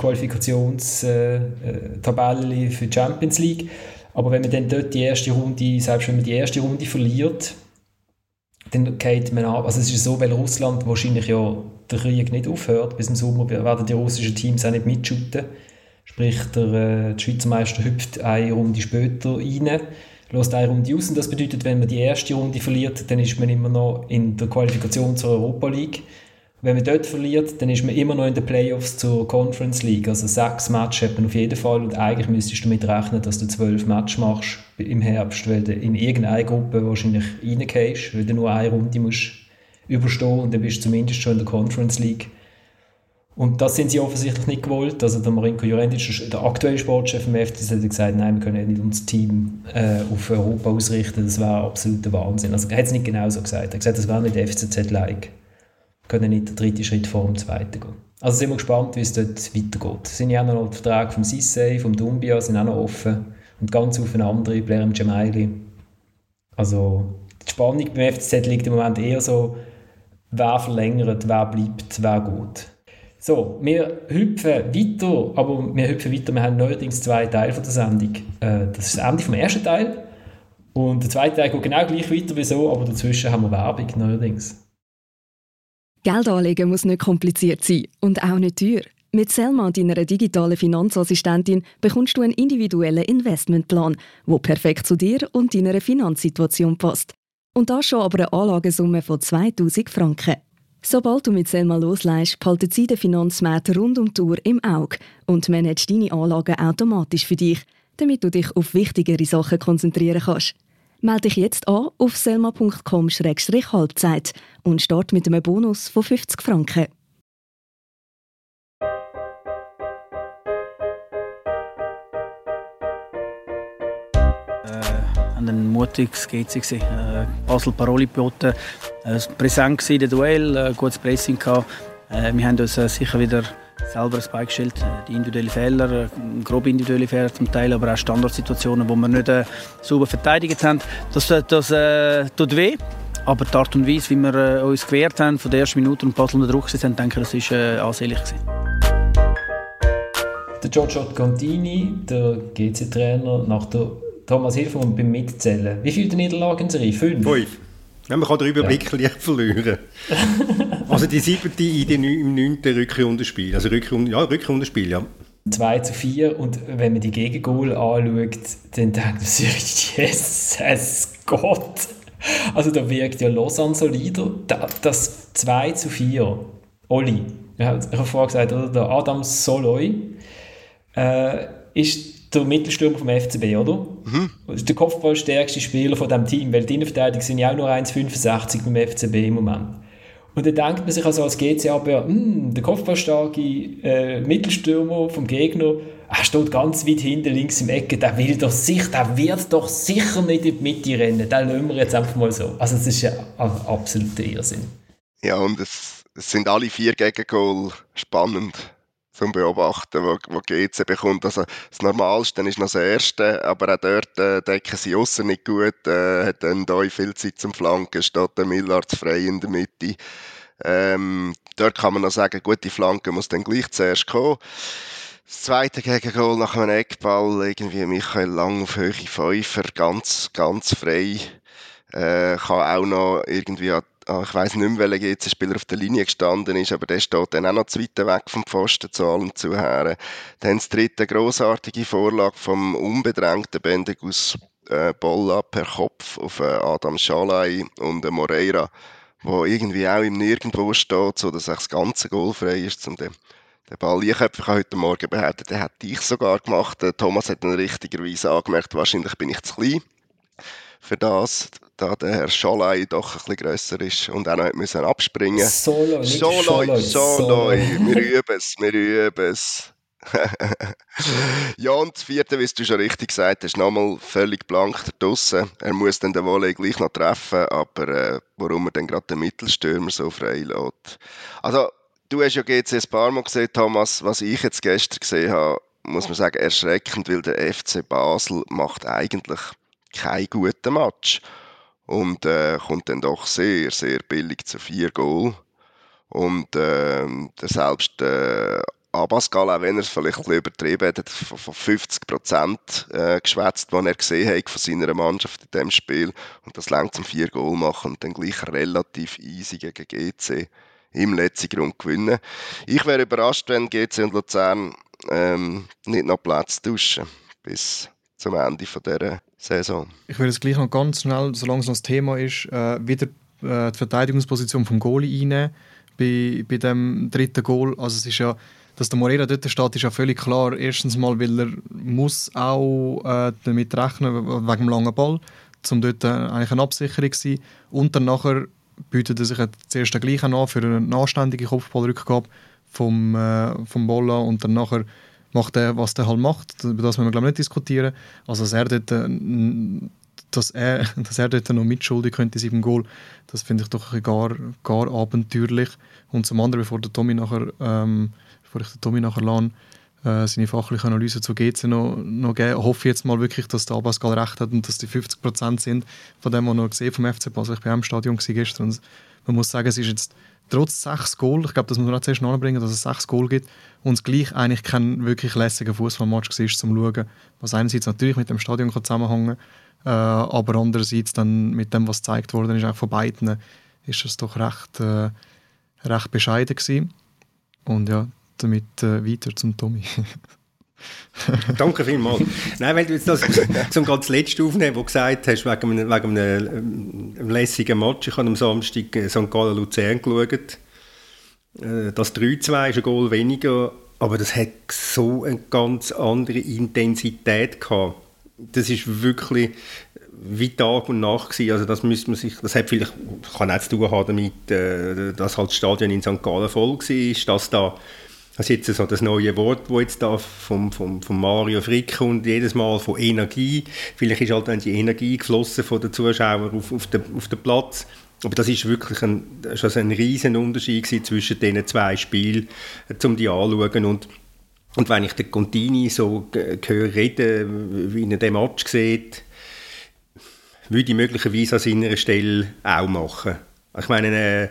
Meisterqualifikationstabelle äh, für die Champions League. Aber wenn man dann dort die erste Runde, selbst wenn man die erste Runde verliert, dann geht man ab. Also es ist so, weil Russland wahrscheinlich ja der Krieg nicht aufhört. Bis im Sommer werden die russischen Teams auch nicht mitshooten. Sprich, der, äh, der Schweizer Meister hüpft eine Runde später rein, lässt eine Runde aus. Und das bedeutet, wenn man die erste Runde verliert, dann ist man immer noch in der Qualifikation zur Europa League. Wenn man dort verliert, dann ist man immer noch in den Playoffs zur Conference League. Also sechs Matches hat man auf jeden Fall. Und eigentlich müsstest du damit rechnen, dass du zwölf Matches machst im Herbst, weil du in irgendeine Gruppe wahrscheinlich reingehst, weil du nur eine Runde musst überstehen und dann bist du zumindest schon in der Conference League. Und das sind sie offensichtlich nicht gewollt. Also der Marinko Jurendic, der aktuelle Sportchef im F C Z, hat gesagt, nein, wir können nicht unser Team äh, auf Europa ausrichten. Das wäre absoluter Wahnsinn. Also er hat es nicht genau so gesagt. Er hat gesagt, das wäre nicht F C Z-like. Wir können nicht den dritten Schritt vor dem zweiten gehen. Also sind wir gespannt, wie es dort weitergeht. Es sind ja auch noch die Verträge vom Sissay, vom Dumbia, sind auch noch offen. Und ganz auf eine andere, Blair Gemaili. Also die Spannung beim F C Z liegt im Moment eher so, wer verlängert, wer bleibt, wer geht. So, wir hüpfen weiter, aber wir hüpfen weiter, wir haben neuerdings zwei Teile von der Sendung. Äh, das ist das Ende vom ersten Teil und der zweite Teil geht genau gleich weiter wie so, aber dazwischen haben wir Werbung neuerdings. Geld anlegen muss nicht kompliziert sein und auch nicht teuer. Mit Selma, deiner digitalen Finanzassistentin, bekommst du einen individuellen Investmentplan, der perfekt zu dir und deiner Finanzsituation passt. Und das schon aber eine Anlagesumme von zweitausend Franken. Sobald du mit Selma loslegst, behalten sie den Finanzmarkt rund um die Uhr im Auge und managt deine Anlagen automatisch für dich, damit du dich auf wichtigere Sachen konzentrieren kannst. Melde dich jetzt an auf selma punkt com schrägstrich halbzeit und start mit einem Bonus von fünfzig Franken. haben ein mutiges G C gesehen. Äh, Basel Paroli geboten, äh, präsent gewesen, der Duell, äh, gutes Pressing gehabt. Äh, wir haben uns äh, sicher wieder selber ein Bein gestellt. Die individuellen Fehler, äh, grobe individuelle Fehler zum Teil, aber auch Standardsituationen, wo wir nicht äh, sauber verteidigt haben. Das, das, das äh, tut weh. Aber die Art und Weise, wie wir äh, uns gewehrt haben, von der ersten Minute und Basel unter Druck sind, denke ich, das war äh, ansehnlich gewesen. Der Giorgio Contini, der G C-Trainer, nach der Thomas Hilfermann beim Mitzählen. Wie viele Niederlagen in Serie? Fünf? Fünf. Ja, man kann den Überblick ja. leicht verlieren. Also die siebte in den, im neunten Rückrundenspiel. Also Rückrunde, ja, Rückrundenspiel, ja. zwei zu vier und wenn man die Gegengol anschaut, dann denkt man sich, Jesus Gott. Also da wirkt ja Lausanne solider. Das zwei zu vier, Oli, ich habe vorher gesagt, oder? Der Adam Soloy äh, ist der Mittelstürmer vom F C B, oder? Mhm. Das ist der kopfballstärkste Spieler von diesem Team, weil die Innenverteidiger sind ja auch nur eins Komma fünfundsechzig beim F C B im Moment. Und dann denkt man sich also als G C-Abwehr, der kopfballstarke äh, Mittelstürmer vom Gegner, er steht ganz weit hinten links im Ecke, der will doch sicher, der wird doch sicher nicht in die Mitte rennen, den lassen wir jetzt einfach mal so. Also das ist ja ein absoluter Irrsinn. Ja, und es, es sind alle vier Gegengol spannend zum Beobachten, wo, wo G C bekommt. Also das Normalste ist noch das Erste, aber auch dort äh, decken sie aussen nicht gut, äh, hat dann da viel Zeit zum Flanken, steht der Millard frei in der Mitte. Ähm, dort kann man noch sagen, gute Flanke muss dann gleich zuerst kommen. Das zweite Gegengol nach einem Eckball, irgendwie Michael Lang auf Höhe Pfeiffer, ganz, ganz frei. Äh, kann auch noch irgendwie, an, ich weiss nicht mehr, welcher G C-Spieler auf der Linie gestanden ist, aber der steht dann auch noch zu weit weg vom Pfosten zu allem zuher. Dann das dritte, grossartige Vorlage vom unbedrängten Bendegus äh, Bolla per Kopf auf äh, Adam Schalay und äh, Moreira, wo irgendwie auch im Nirgendwo steht, so dass das ganze Goal frei ist, um den Der Ball, ich habe heute Morgen behauptet, den hätte ich sogar gemacht. Thomas hat dann richtigerweise angemerkt, wahrscheinlich bin ich zu klein für das, da der Herr Schalay doch ein bisschen grösser ist und auch noch müssen abspringen. Solo, nicht Solo, Solo. Wir üben es, wir üben es. Ja, und das vierte, wie du schon richtig gesagt hast, nochmal völlig blank draussen. Er muss dann den Volley gleich noch treffen, aber äh, warum er dann gerade den Mittelstürmer so frei lässt. Also, du hast ja G C ein paar Mal gesehen, Thomas. Was ich jetzt gestern gesehen habe, muss man sagen, erschreckend, weil der F C Basel macht eigentlich keinen guten Match. Und äh, kommt dann doch sehr, sehr billig zu vier Goal. Und äh, der selbst äh, Abascal, auch wenn er es vielleicht ein bisschen übertrieben hat, hat von fünfzig Prozent äh, geschwätzt, was er gesehen hat von seiner Mannschaft in diesem Spiel. Und das langt zum vier Goal machen und dann gleich relativ easy gegen G C im letzten Grund gewinnen. Ich wäre überrascht, wenn G C und Luzern ähm, nicht noch Platz tauschen bis zum Ende von dieser Saison. Ich würde jetzt gleich noch ganz schnell, solange es noch das Thema ist, äh, wieder äh, die Verteidigungsposition vom Goalie einnehmen bei, bei dem dritten Goal. Also es ist ja, dass der Moreira dort steht, ist ja völlig klar. Erstens mal, weil er muss auch äh, damit rechnen, wegen dem langen Ball, um dort äh, eigentlich eine Absicherung zu sein. Und dann nachher bietet er sich zuerst gleich an für eine anständige Kopfballrückgabe vom, äh, vom Bolla und dann nachher macht er, was er halt macht. Über das müssen wir, glaube ich, nicht diskutieren. Also, dass er dort, äh, dass er, dass er dort noch mitschuldig könnte in seinem Goal, das finde ich doch gar, gar abenteuerlich. Und zum anderen, bevor der Tommy nachher, ähm, bevor ich den Tommy nachher lerne, äh, seine fachliche Analyse zu G C noch, noch geben, hoffe ich jetzt mal wirklich, dass der Abascal recht hat und dass die fünfzig Prozent sind von dem, was noch gesehen vom F C Basel. Ich war im Stadion gestern und man muss sagen, es ist jetzt trotz sechs Goal, ich glaube, das muss man auch zuerst nachbringen, dass es sechs Goal gibt und es gleich eigentlich kein wirklich lässiger Fußballmatch war, zum Schauen, was einerseits natürlich mit dem Stadion kann zusammenhängen kann, äh, aber andererseits dann mit dem, was gezeigt worden ist, auch von beiden, ist es doch recht, äh, recht bescheiden gewesen. Und ja, damit äh, weiter zum Tommy. Danke vielmals. Nein, weil du jetzt das zum ganz Letzten aufnehmen, wo du gesagt hast, wegen einem, wegen einem, einem lässigen Match. Ich habe am Samstag Sankt Gallen Luzern geschaut. Das drei zwei ist ein Goal weniger, aber das hat so eine ganz andere Intensität gehabt. Das ist wirklich wie Tag und Nacht gewesen. Also das müsste man sich, das hat vielleicht, kann auch zu tun haben damit, dass halt das Stadion in Sankt Gallen voll war, dass da Das ist jetzt so das neue Wort, das jetzt da vom, vom, vom Mario Frick kommt, jedes Mal von Energie. Vielleicht ist halt dann die Energie geflossen von den Zuschauern auf, auf, den, auf den Platz. Aber das ist wirklich ein, das ist ein riesen Unterschied zwischen diesen zwei Spielen, um die anzuschauen. Und, und wenn ich den Contini so höre reden, wie er den Match sieht, würde ich möglicherweise an seiner Stelle auch machen. Ich meine, äh,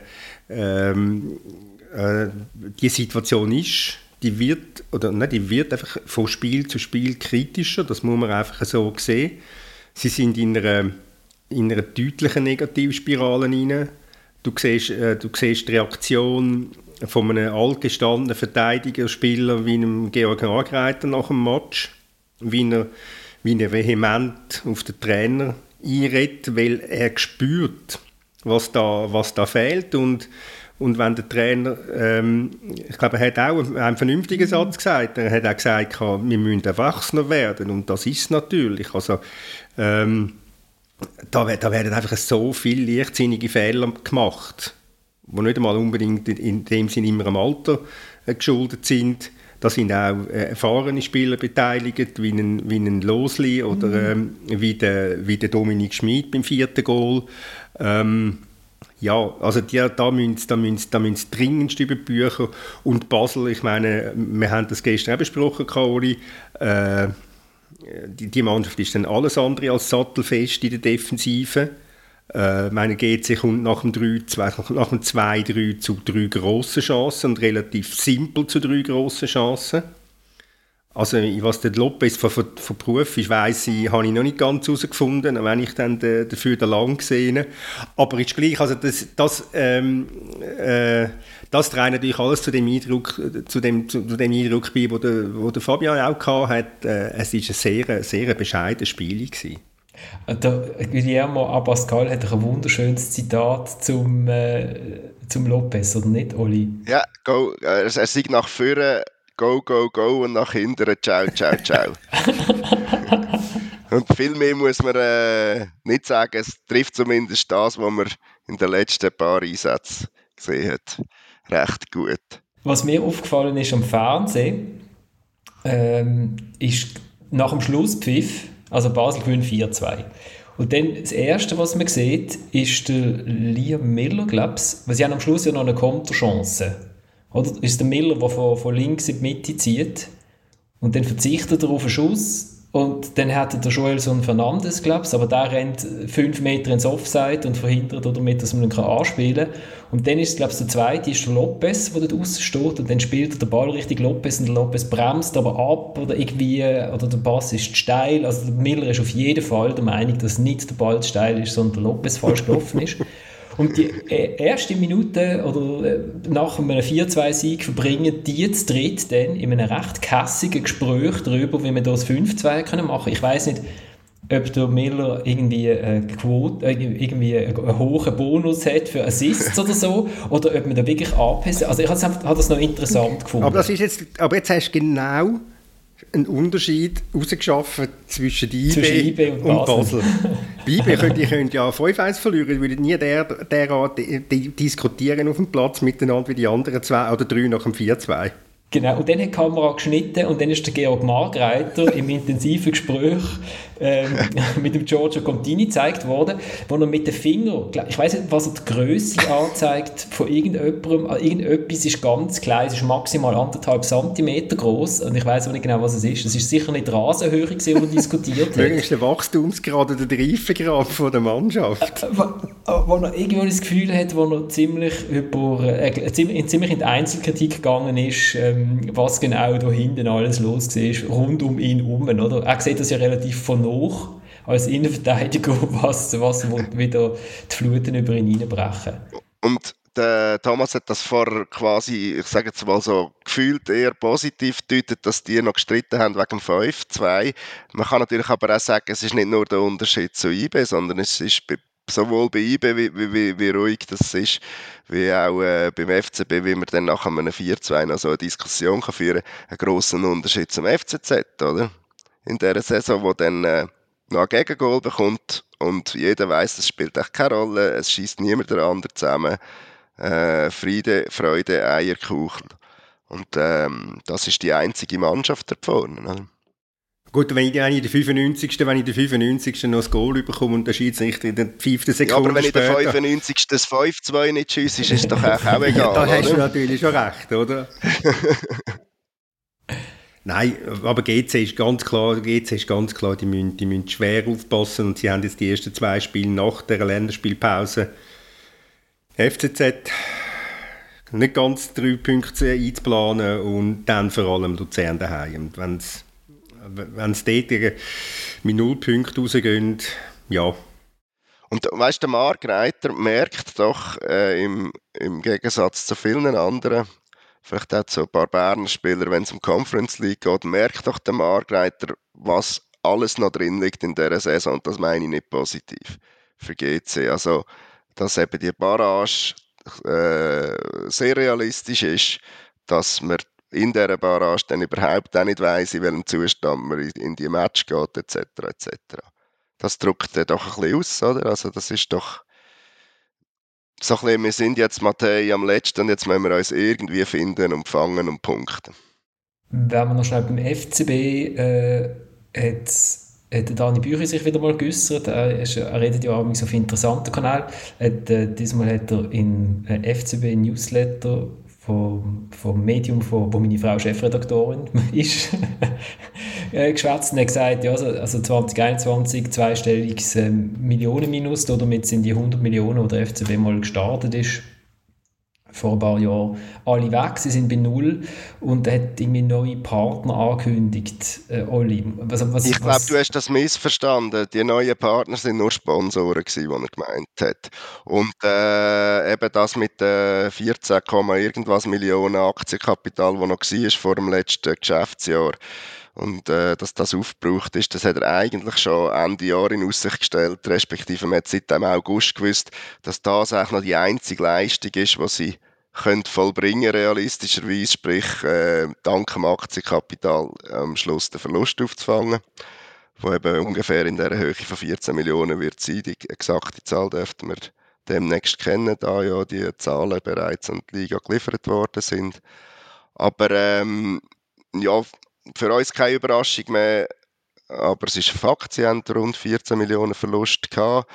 ähm, äh, die Situation ist, die wird, oder nein, die wird einfach von Spiel zu Spiel kritischer, das muss man einfach so sehen. Sie sind in einer, in einer deutlichen Negativspirale rein. Du siehst, äh, du siehst die Reaktion von einem altgestandenen Verteidigerspieler wie einem Georg Agreiter nach dem Match, wie er, wie er vehement auf den Trainer einredet, weil er spürt, was da, was da fehlt. Und, und wenn der Trainer, ähm, ich glaube, er hat auch einen, einen vernünftigen Satz gesagt, er hat auch gesagt, wir müssen erwachsener werden, und das ist es natürlich. Also, ähm, da, da werden einfach so viele leichtsinnige Fehler gemacht, die nicht einmal unbedingt in dem Sinne immer am Alter äh, geschuldet sind. Da sind auch äh, erfahrene Spieler beteiligt, wie ein, wie ein Losli oder ähm, wie, der, wie der Dominik Schmid beim vierten Goal. Ähm, ja, also die, da müssen da müssen, da müssen dringendst über die Bücher. Und Basel, ich meine, wir haben das gestern auch besprochen, Kaori, äh, die, die Mannschaft ist dann alles andere als sattelfest in der Defensive. Äh, meine G C kommt nach dem, drei, zwei, nach dem zwei drei zu drei grossen Chancen und relativ simpel zu drei grossen Chancen. Also was der Lopez von, von, von Beruf ist, weiss ich, habe ich noch nicht ganz herausgefunden, wenn ich dann de, dafür den lang gesehen. Aber ist gleich, also das, das, ähm, äh, das trägt natürlich alles zu dem Eindruck, zu dem, zu dem Eindruck bei, wo der, wo der Fabian auch hatte. Äh, es war ein sehr, sehr bescheidenes Spiel gewesen. Der Guillermo Abascal hat ein wunderschönes Zitat zum, äh, zum Lopez, oder nicht, Oli? Ja, go, er, er sagt nach vorne go, go, go und nach hinten ciao, ciao, ciao. Und viel mehr muss man äh, nicht sagen, es trifft zumindest das, was man in den letzten paar Einsätzen gesehen hat, recht gut. Was mir aufgefallen ist am Fernsehen, ähm, ist nach dem Schlusspfiff, also Basel gewinnt vier zwei. Und dann das Erste, was man sieht, ist der Liam Miller, glaube ich. Weil sie haben am Schluss ja noch eine Konterchance. Oder? Das ist der Miller, der von, von links in die Mitte zieht. Und dann verzichtet er auf einen Schuss. Und dann hat der Joelson Fernandes, glaube ich, aber der rennt fünf Meter ins Offside und verhindert damit, dass man ihn anspielen kann. Und dann ist, glaube ich, der zweite ist der Lopez, der dort aussen steht, und dann spielt er den Ball richtig Lopez, und der Lopez bremst aber ab oder irgendwie, oder der Pass ist steil. Also der Miller ist auf jeden Fall der Meinung, dass nicht der Ball steil ist, sondern der Lopez falsch gelaufen ist. Und die erste Minute oder nach einem vier zwei Sieg verbringen die zu dritt dann in einem recht kässigen Gespräch darüber, wie man das fünf zwei machen können. Ich weiss nicht, ob der Miller irgendwie eine Quote, irgendwie einen hohen Bonus hat für Assists oder so, oder ob man da wirklich anpassen. Also ich habe das noch interessant gefunden. Aber, das ist jetzt, aber jetzt hast du genau einen Unterschied herausgeschaffen zwischen I B und, und Basel. Bei I B könnt ihr könnt ja fünf eins verlieren, ihr würdet nie der, derart diskutieren auf dem Platz miteinander wie die anderen zwei oder drei nach dem vier zwei. Genau, und dann hat die Kamera geschnitten und dann ist der Georg Margreiter im intensiven Gespräch ähm, mit dem Giorgio Contini gezeigt worden, wo er mit dem Finger, ich weiss nicht, was er die Grösse anzeigt von irgendjemandem, irgendetwas ist ganz klein, es ist maximal anderthalb Zentimeter groß und ich weiss auch nicht genau, was es ist. Es ist sicher nicht die Rasenhöhe, die er diskutiert hat. Möglichst der Wachstumsgrad oder der Reifegrad von der Mannschaft. Äh, wo, wo er irgendwo das Gefühl hat, wo er ziemlich, über, äh, ziemlich, ziemlich in die Einzelkritik gegangen ist, ähm, was genau da hinten alles los war, rund um ihn herum. Oder? Er sieht das ja relativ von hoch als Innenverteidiger, was, was wieder die Fluten über ihn hineinbrechen. Und der Thomas hat das vor quasi, ich sage jetzt mal so, gefühlt eher positiv gedeutet, dass die noch gestritten haben wegen dem fünf zwei. Man kann natürlich aber auch sagen, es ist nicht nur der Unterschied zu I B, sondern es ist bei sowohl bei I B, wie, wie, wie ruhig das ist, wie auch äh, beim F C B, wie man dann nach einem vier zwei noch so eine Diskussion kann führen kann, einen grossen Unterschied zum F C Z, oder? In dieser Saison, wo dann äh, noch ein Gegengol bekommt und jeder weiss, es spielt echt keine Rolle, es schießt niemand der andere zusammen. Äh, Friede, Freude, Eierkuchen. Und ähm, das ist die einzige Mannschaft da vorne. Oder? Gut, wenn ich, wenn ich in der fünfundneunzigsten Wenn ich in der fünfundneunzigsten noch das Goal bekomme und der Schiedsrichter in der fünften Sekunde ja, aber wenn ich später... in der fünfundneunzigsten das fünf zwei nicht schiesse, ist es doch auch, auch egal, ja, da oder? hast du natürlich schon recht, oder? Nein, aber G C ist ganz klar, G C ist ganz klar, die müssen, die müssen schwer aufpassen und sie haben jetzt die ersten zwei Spiele nach der Länderspielpause F C Z nicht ganz drei Punkte einzuplanen und dann vor allem Luzern daheim. Wenn sie wenn sie dort mit null Punkten rausgehen, ja. Und weißt du, der Margreiter merkt doch äh, im, im Gegensatz zu vielen anderen, vielleicht auch zu ein paar Berner Spieler, wenn es um Conference League geht, merkt doch der Margreiter, was alles noch drin liegt in dieser Saison. Und das meine ich nicht positiv für G C. Also, dass eben die Barrage äh, sehr realistisch ist, dass man in dieser Barrage dann überhaupt auch nicht weiss, in welchem Zustand man in die Match geht, et cetera et cetera. Das drückt dann doch ein bisschen aus, oder? Also das ist doch so ein bisschen, wir sind jetzt Matthäi am letzten und jetzt müssen wir uns irgendwie finden und fangen und punkten. Wenn wir noch schnell beim F C B äh, hat hat Dani Büchi sich wieder mal geäussert. Er, ist, er redet ja auch auf interessanten Kanal. Hat, äh, diesmal hat er in äh, F C B Newsletter vom, vom Medium, von, wo meine Frau Chefredaktorin ist, äh, geschwätzt und hat gesagt, ja, also, also zwanzig einundzwanzig zweistelliges äh, Millionenminus, damit sind die hundert Millionen, wo der F C B mal gestartet ist, vor ein paar Jahren, alle weg, sie sind bei null und er hat irgendwie neue Partner angekündigt, äh, Olli. Was, was, ich glaube, du hast das missverstanden. Die neuen Partner sind nur Sponsoren gewesen, die er gemeint hat. Und äh, eben das mit äh, vierzehn, irgendwas Millionen Aktienkapital, das noch war vor dem letzten Geschäftsjahr, und äh, dass das aufgebraucht ist, das hat er eigentlich schon Ende Jahr in Aussicht gestellt, respektive man hat seit dem August gewusst, dass das eigentlich noch die einzige Leistung ist, die sie können vollbringen realistischerweise, sprich äh, dank dem Aktienkapital am Schluss den Verlust aufzufangen, wo eben ungefähr in der Höhe von vierzehn Millionen wird sein. Die exakte Zahl dürften wir demnächst kennen, da ja die Zahlen bereits an die Liga geliefert worden sind. Aber ähm, ja, für uns keine Überraschung mehr, aber es ist ein Fakt, sie haben rund vierzehn Millionen Verlust gehabt,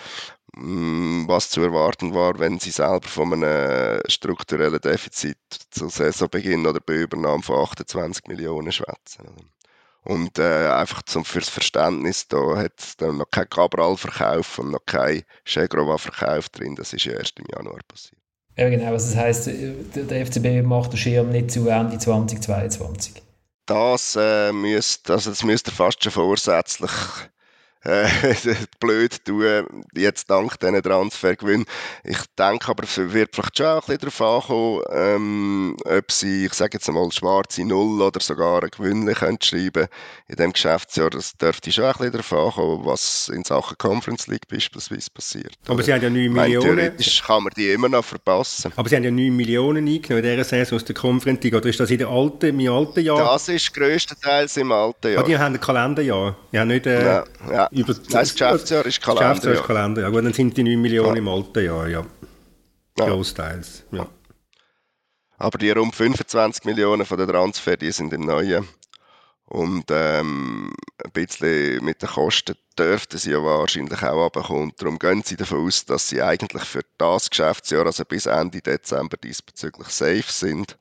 was zu erwarten war, wenn sie selber von einem strukturellen Defizit zu Saisonbeginn oder bei Übernahme von achtundzwanzig Millionen schwätzen. Und äh, einfach zum, fürs Verständnis, da hat es dann noch kein Cabral-Verkauf und noch kein Schegrova-Verkauf drin, das ist ja erst im Januar passiert. Ja genau, also das heisst, der F C B macht den Schirm nicht zu Ende zwanzig zweiundzwanzig. Das, äh, müsst, also das müsst ihr fast schon vorsätzlich äh, blöd tun, jetzt dank diesen Transfergewinnen. Ich denke aber, es wird vielleicht schon auch ein bisschen darauf ankommen, ähm, ob sie, ich sage jetzt einmal, schwarze Null oder sogar ein Gewinn schreiben können in diesem Geschäftsjahr. Das dürfte schon ein bisschen darauf ankommen, was in Sachen Conference League beispielsweise passiert. Aber sie haben ja neun meine, Millionen. Theoretisch kann man die immer noch verpassen. Aber sie haben ja neun Millionen eingenommen in dieser Saison aus der Conference League. Oder ist das in der alten, im alten Jahr? Das ist grösstenteils im alten Jahr. Ah, die haben ein Kalenderjahr. Die haben nicht... Äh, ja, ja. Über Nein, das Geschäftsjahr ist Kalender. Das Geschäftsjahr ist Kalender, ja. Gut, dann sind die neun Millionen ja. im alten Jahr, ja. ja. Großteils, ja. Aber die rund fünfundzwanzig Millionen von den Transfer, die sind im neuen. Und ähm, ein bisschen mit den Kosten dürften sie ja wahrscheinlich auch runterkommen. Darum gehen sie davon aus, dass sie eigentlich für das Geschäftsjahr, also bis Ende Dezember, diesbezüglich safe sind.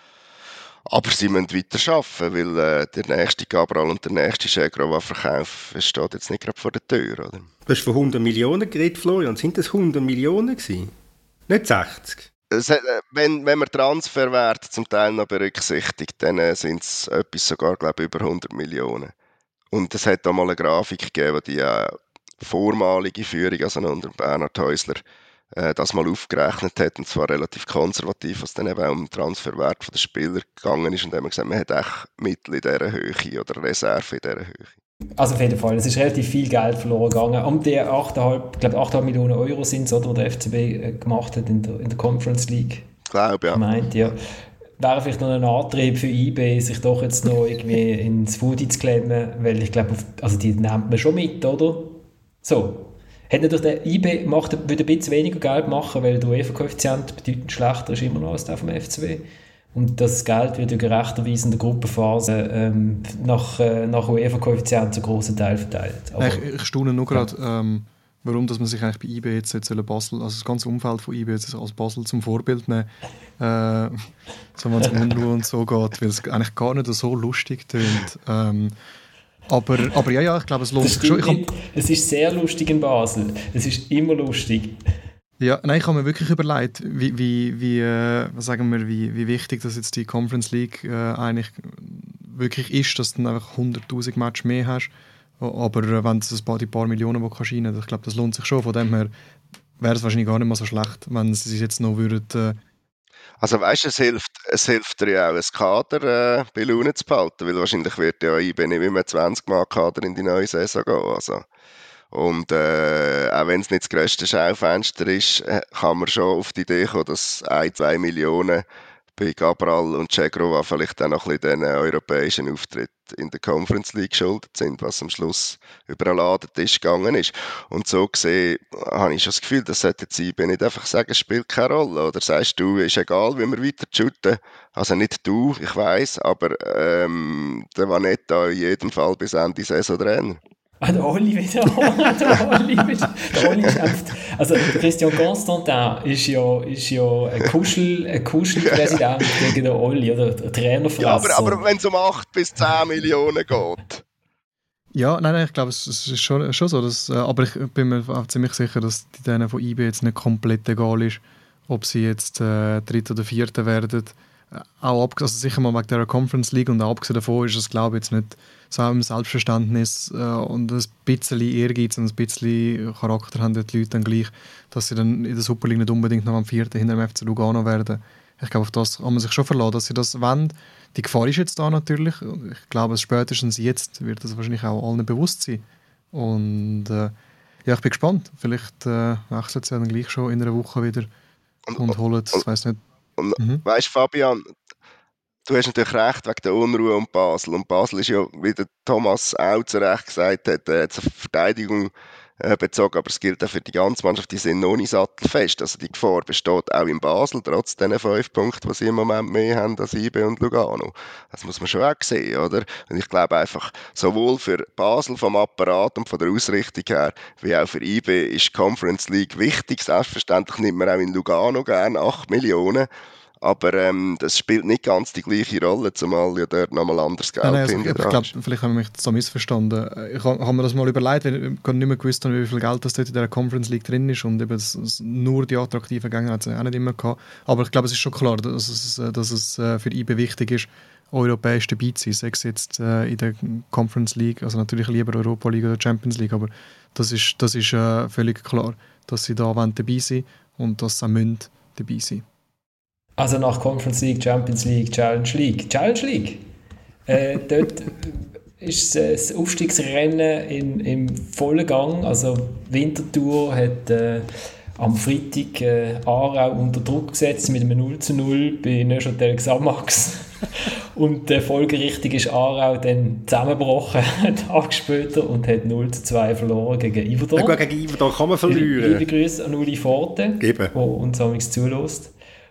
Aber sie müssen weiter arbeiten, weil äh, der nächste Cabral und der nächste Schegrova-Verkauf steht jetzt nicht gerade vor der Tür, oder? Du hast von hundert Millionen geredet, Florian. Sind das hundert Millionen gewesen? Nicht sechzig? Es hat, äh, wenn, wenn man Transferwerte zum Teil noch berücksichtigt, dann äh, sind es etwas sogar, glaube ich, über hundert Millionen. Und es hat auch mal eine Grafik gegeben, die die äh, vormalige Führung, also unter Bernhard Häusler, das mal aufgerechnet hat, und zwar relativ konservativ, was dann eben auch um den Transferwert der Spieler gegangen ist, und dann haben wir gesagt, man hat echt Mittel in dieser Höhe oder Reserve in dieser Höhe. Also auf jeden Fall, es ist relativ viel Geld verloren gegangen. Um die acht Komma fünf, ich glaube acht Komma fünf Millionen Euro sind es, oder, die der F C B gemacht hat in der, in der Conference League. Ich glaube, ja. Meint, ja. Wäre vielleicht noch ein Antrieb für I B, sich doch jetzt noch irgendwie ins Foodie zu klemmen, weil ich glaube, also die nimmt man schon mit, oder? So. Hat natürlich der I B macht, würde ein bisschen weniger Geld machen, weil der UEFA-Koeffizient bedeutend schlechter ist immer noch als der vom F C B. Und das Geld wird ja gerechterweise in der Gruppenphase ähm, nach, äh, nach UEFA-Koeffizient zu grossen Teil verteilt. Aber, ich, ich staune nur gerade, ja. ähm, warum dass man sich eigentlich bei I B jetzt, jetzt Basel, also das ganze Umfeld von I B jetzt als Basel zum Vorbild nehmen, äh, so wenn es um Unruhe und so geht, weil es eigentlich gar nicht so lustig tönt. Ähm, aber, aber ja, ja, ich glaube, es lohnt sich schon. Ich hab, es ist sehr lustig in Basel. Es ist immer lustig. Ja, nein, ich habe mir wirklich überlegt, wie, wie, wie, äh, was sagen wir, wie, wie wichtig das jetzt die Conference League äh, eigentlich wirklich ist, dass du dann einfach hunderttausend Matches mehr hast. Aber äh, wenn es ein paar, die paar Millionen, die kannst rein, ich glaube, das lohnt sich schon. Von dem her wäre es wahrscheinlich gar nicht mal so schlecht, wenn sie jetzt noch würden. Äh also weißt du, es hilft, es hilft dir ja auch, ein Kader äh, bei Laune zu behalten, weil wahrscheinlich wird ja I B nicht mehr zwanzig Mal Kader in die neue Saison gehen. Also. Und äh, auch wenn es nicht das grösste Schaufenster ist, kann man schon auf die Idee kommen, dass ein, zwei Millionen bei Cabral und Cegrova vielleicht auch noch ein bisschen den europäischen Auftritt in der Conference League geschuldet sind, was am Schluss über einen Ladentisch gegangen ist. Und so gesehen habe ich schon das Gefühl, das sollte jetzt I B nicht einfach sagen, es spielt keine Rolle. Oder sagst du, ist egal, wie wir weiter shooten. Also nicht du, ich weiss, aber ähm, der Vanetta in jedem Fall bis Ende Saison Trainer. Ah, der Oli wieder. der Oli wieder. Der Oli ist einfach, also der Christian Constantin ist ja, ist ja ein Kuschel, ein Kuschelpräsident gegen den Oli, oder der Trainerfresser. Ja, aber, aber wenn es um acht bis zehn Millionen geht. Ja, nein, nein, ich glaube, es ist schon, schon so. Dass, äh, aber ich bin mir auch ziemlich sicher, dass denen von I B jetzt nicht komplett egal ist, ob sie jetzt äh, Dritter oder Vierter werden. Auch ab, also sicher mal wegen der Conference League und auch abgesehen davon ist es, glaube ich, jetzt nicht so im Selbstverständnis äh, und ein bisschen Ehrgeiz und ein bisschen Charakter haben die Leute dann gleich, dass sie dann in der Super League nicht unbedingt noch am vierten hinter dem F C Lugano werden. Ich glaube, auf das kann man sich schon verlassen, dass sie das wollen. Die Gefahr ist jetzt da natürlich. Ich glaube, spätestens jetzt wird das wahrscheinlich auch allen bewusst sein. Und äh, ja, ich bin gespannt. Vielleicht äh, wechselt sie dann gleich schon in einer Woche wieder und, und holen, ich weiß nicht. Und mhm. Weißt du, Fabian, du hast natürlich recht wegen der Unruhe um Basel. Und Basel ist ja, wie der Thomas auch zu Recht gesagt hat, äh, zur Verteidigung äh, bezogen, aber es gilt auch für die ganze Mannschaft, die sind noch nicht sattelfest. Also die Gefahr besteht auch in Basel, trotz diesen fünf Punkten, die sie im Moment mehr haben als I B und Lugano. Das muss man schon auch sehen, oder? Und ich glaube einfach, sowohl für Basel vom Apparat und von der Ausrichtung her, wie auch für I B ist die Conference League wichtig. Selbstverständlich nimmt man auch in Lugano gerne acht Millionen. Aber ähm, das spielt nicht ganz die gleiche Rolle, zumal ja dort nochmal anderes Geld nein, nein, also, hinten ich glaube, vielleicht haben wir mich so missverstanden. Ich habe hab mir das mal überlegt, weil ich nicht mehr gewusst habe, wie viel Geld das dort in der Conference League drin ist und eben das, das nur die attraktiven Gänge hat es auch nicht immer gehabt. Aber ich glaube, es ist schon klar, dass es, dass es für I B wichtig ist, europäisch dabei zu sein. Sei es jetzt äh, in der Conference League, also natürlich lieber Europa League oder Champions League, aber das ist, das ist äh, völlig klar, dass sie da dabei sind und dass sie auch müssen dabei sein. Also nach Conference League, Champions League, Challenge League. Challenge League. Äh, dort ist das Aufstiegsrennen in, im vollen Gang. Also Winterthur hat äh, am Freitag äh, Aarau unter Druck gesetzt mit einem null zu null bei Neuchâtel Xamax. Und äh, folgerichtig ist Aarau dann zusammengebrochen, einen Tag später, und hat null zu zwei verloren gegen Yverdon. Ja, gegen Yverdon kann man verlieren. Liebe Grüße an Uli Forte, der uns amigs zulässt.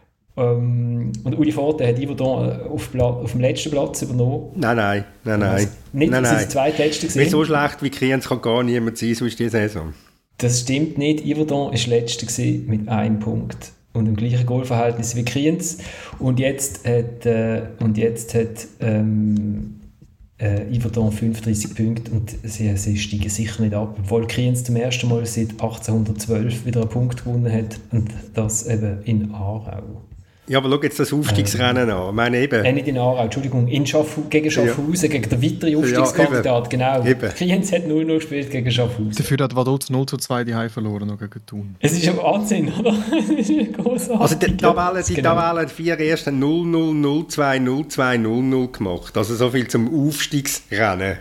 Ähm, und Uli Forte hat Yverdon auf, Pla- auf dem letzten Platz übernommen. Nein, nein, nein, nein. Also nicht, nein, dass nein. es das zweitletzte gesehen. So schlecht wie Kriens kann gar niemand sein, so ist die Saison. Das stimmt nicht. Yverdon war letzter mit einem Punkt und im gleichen Goalverhältnis wie Kriens. Und jetzt hat, äh, und jetzt hat ähm, äh, Yverdon fünfunddreißig Punkte und sie, sie steigen sicher nicht ab, obwohl Kriens zum ersten Mal seit achtzehnhundertzwölf wieder einen Punkt gewonnen hat, und das eben in Aarau. Ja, aber schau jetzt das Aufstiegsrennen ähm, an. Ich meine eben... Äh, nicht in Aarau, Entschuldigung, in Schaffhausen, gegen Schaffhausen, ja. Gegen den weiteren Aufstiegskandidat, ja, genau. Eben. Kriens hat null null gespielt gegen Schaffhausen. Dafür hat Vaduz null zu zwei die Heim verloren noch gegen Thun. Es ist ein Wahnsinn, oder? Es ist großartig. Also die Tabelle, die genau. Tabelle vier ersten null null, null zwei, null zwei, null null gemacht. Also so viel zum Aufstiegsrennen.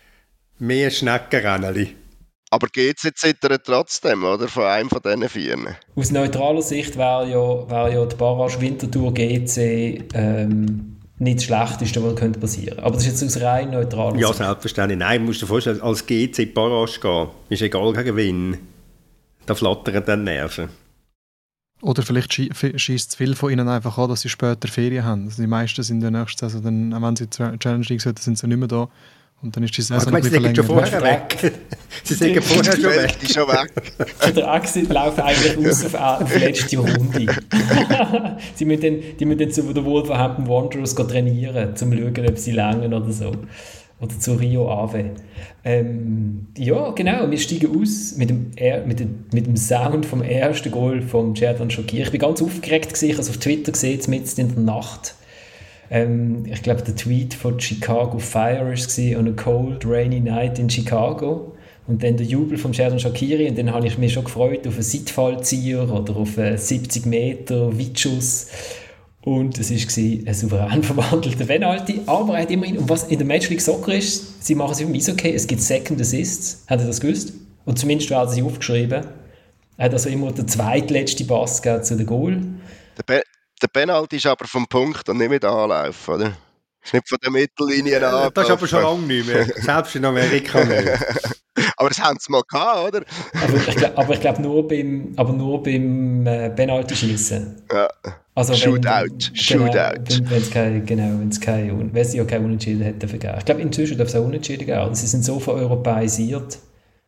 Mehr Schneckenrennen. Aber geht es jetzt trotzdem, oder? Von einem von diesen vier? Aus neutraler Sicht wäre ja, wär ja die Barrage Winterthur G C ähm, nicht das Schlechteste, was könnte passieren. Aber das ist jetzt aus rein neutraler ja, Sicht. Ja, selbstverständlich. Nein, du musst dir vorstellen, als G C Barrage gehen, ist egal gegen wen. Da flattern dann Nerven. Oder vielleicht schießt viel von ihnen einfach an, dass sie später Ferien haben. Also die meisten sind in der nächsten Saison, dann, auch wenn sie Challenge League sollten, sind sie nicht mehr da. Und dann ist die Saison ein bisschen verlängert. Sie sind schon vorher weg. Sie sind vorher schon weg. Die schon weg. Von der Exit laufen eigentlich aus auf, auf die letzte Runde. sie müssen dann, die müssen dann zu den Wolverhampton Wanderers trainieren, um zu schauen, ob sie länger oder so. Oder zu Rio Ave. Ähm, ja, genau, wir steigen aus mit dem, er- mit dem, mit dem Sound vom ersten Goal von Xherdan Shaqiri. Ich war ganz aufgeregt, gewesen, ich habe es auf Twitter gesehen, mitten in der Nacht. Ähm, ich glaube, der Tweet von Chicago Fire war «On a cold, rainy night in Chicago». Und dann der Jubel von Xherdan Shaqiri. Und dann habe ich mich schon gefreut auf einen Seitfallzieher oder auf einen siebzig Meter Weitschuss. Und es war ein souverän verwandelter Penalty. Aber er hat immerhin, und was in der Major League Soccer ist, sie machen es wie im Eishockey, es gibt Second Assists. Habt ihr das gewusst? Und zumindest werden sie aufgeschrieben. Er hat also immer den zweitletzten Pass gegeben zu dem Goal. Der, Pe- der Penalty ist aber vom Punkt und nicht mit Anlauf, oder? Ist nicht von der Mittellinie an. Das ist aber schon lange nicht mehr. Selbst in Amerika nicht. Aber das haben sie mal gehabt, oder? Aber ich glaube glaub nur beim, aber nur beim äh, Penalty-Schiessen. Ja. Also Shootout. Wenn, Shootout. Genau, wenn es kein, genau, wenn es kein, wenn es ja kein Unentschieden hätte dafür gegeben. Ich glaube, inzwischen darf es auch Unentschieden geben. Also sie sind so vereuropäisiert.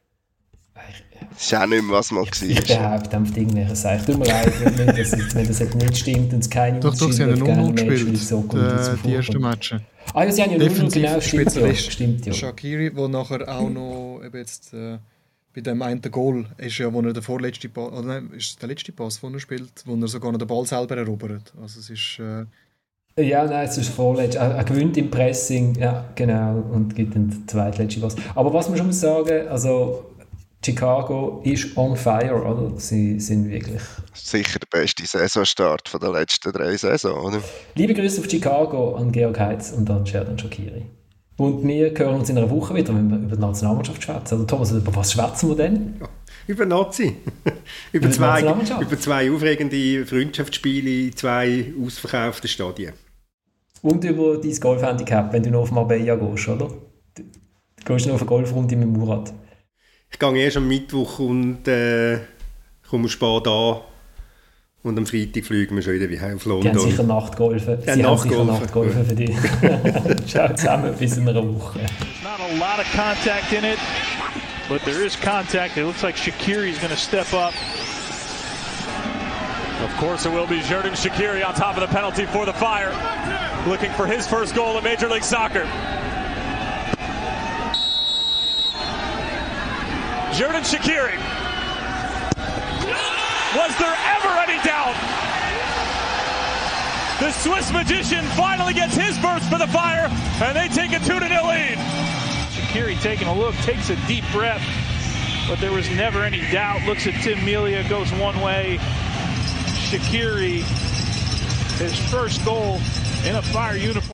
Das ist auch nicht mehr, was mal war. Ich behaupte einfach irgendwelche Sachen. Tut mir leid, wenn das, wenn das jetzt nicht stimmt und es keine Doch, doch, sie haben Unentschieden einen gegeben gespielt, so die, die ersten Matches. Ah ja, sie haben ja null null, genau, stimmt ja. Spezialist Stimmt ja. Shaqiri, der nachher auch noch eben jetzt, äh, bei dem einen Goal ist ja, wo er der vorletzte Pass, oder nein, ist der letzte Pass, den er spielt, wo er sogar noch den Ball selber erobert. Also es ist... Äh, Ja, nein, es ist vorletzt. Er, er gewinnt im Pressing, ja, genau, und gibt dann den zweitletzten Pass. Aber was man schon muss sagen, also Chicago ist on fire, oder? Sie sind wirklich... Sicher der beste Saisonstart von der letzten drei Saisons, oder? Liebe Grüße auf Chicago an Georg Heitz und an Xherdan Shaqiri. Und wir hören uns in einer Woche wieder, wenn wir über die Nationalmannschaft schwätzen. Also Thomas, über was schwätzen wir denn? Ja, über Nazi. über, Über die zwei, Nationalmannschaft? über zwei aufregende Freundschaftsspiele in zwei ausverkauften Stadien. Und über dein Golfhandicap, wenn du noch auf Marbella gehst, oder? Du gehst noch auf eine Golfrunde mit Murat. Ich gehe erst am Mittwoch und äh, komme spät an. Und am Freitag fliegen wir schon wieder wie auf London. Die haben sicher Nachtgolfen. Ja, Sie Nachtgolfen. haben sicher Nachtgolfen für dich. Ciao zusammen, bis in einer Woche. There's not a lot of contact in it, but there is contact. It looks like Shaqiri is going to step up. Of course it will be Xherdan Shaqiri on top of the penalty for the Fire, looking for his first goal in Major League Soccer. Xherdan Shaqiri. Was there ever any doubt? The Swiss magician finally gets his burst for the Fire, and they take a two to nil lead. Shaqiri taking a look, takes a deep breath, but there was never any doubt. Looks at Tim Melia, goes one way. Shaqiri, his first goal in a Fire uniform.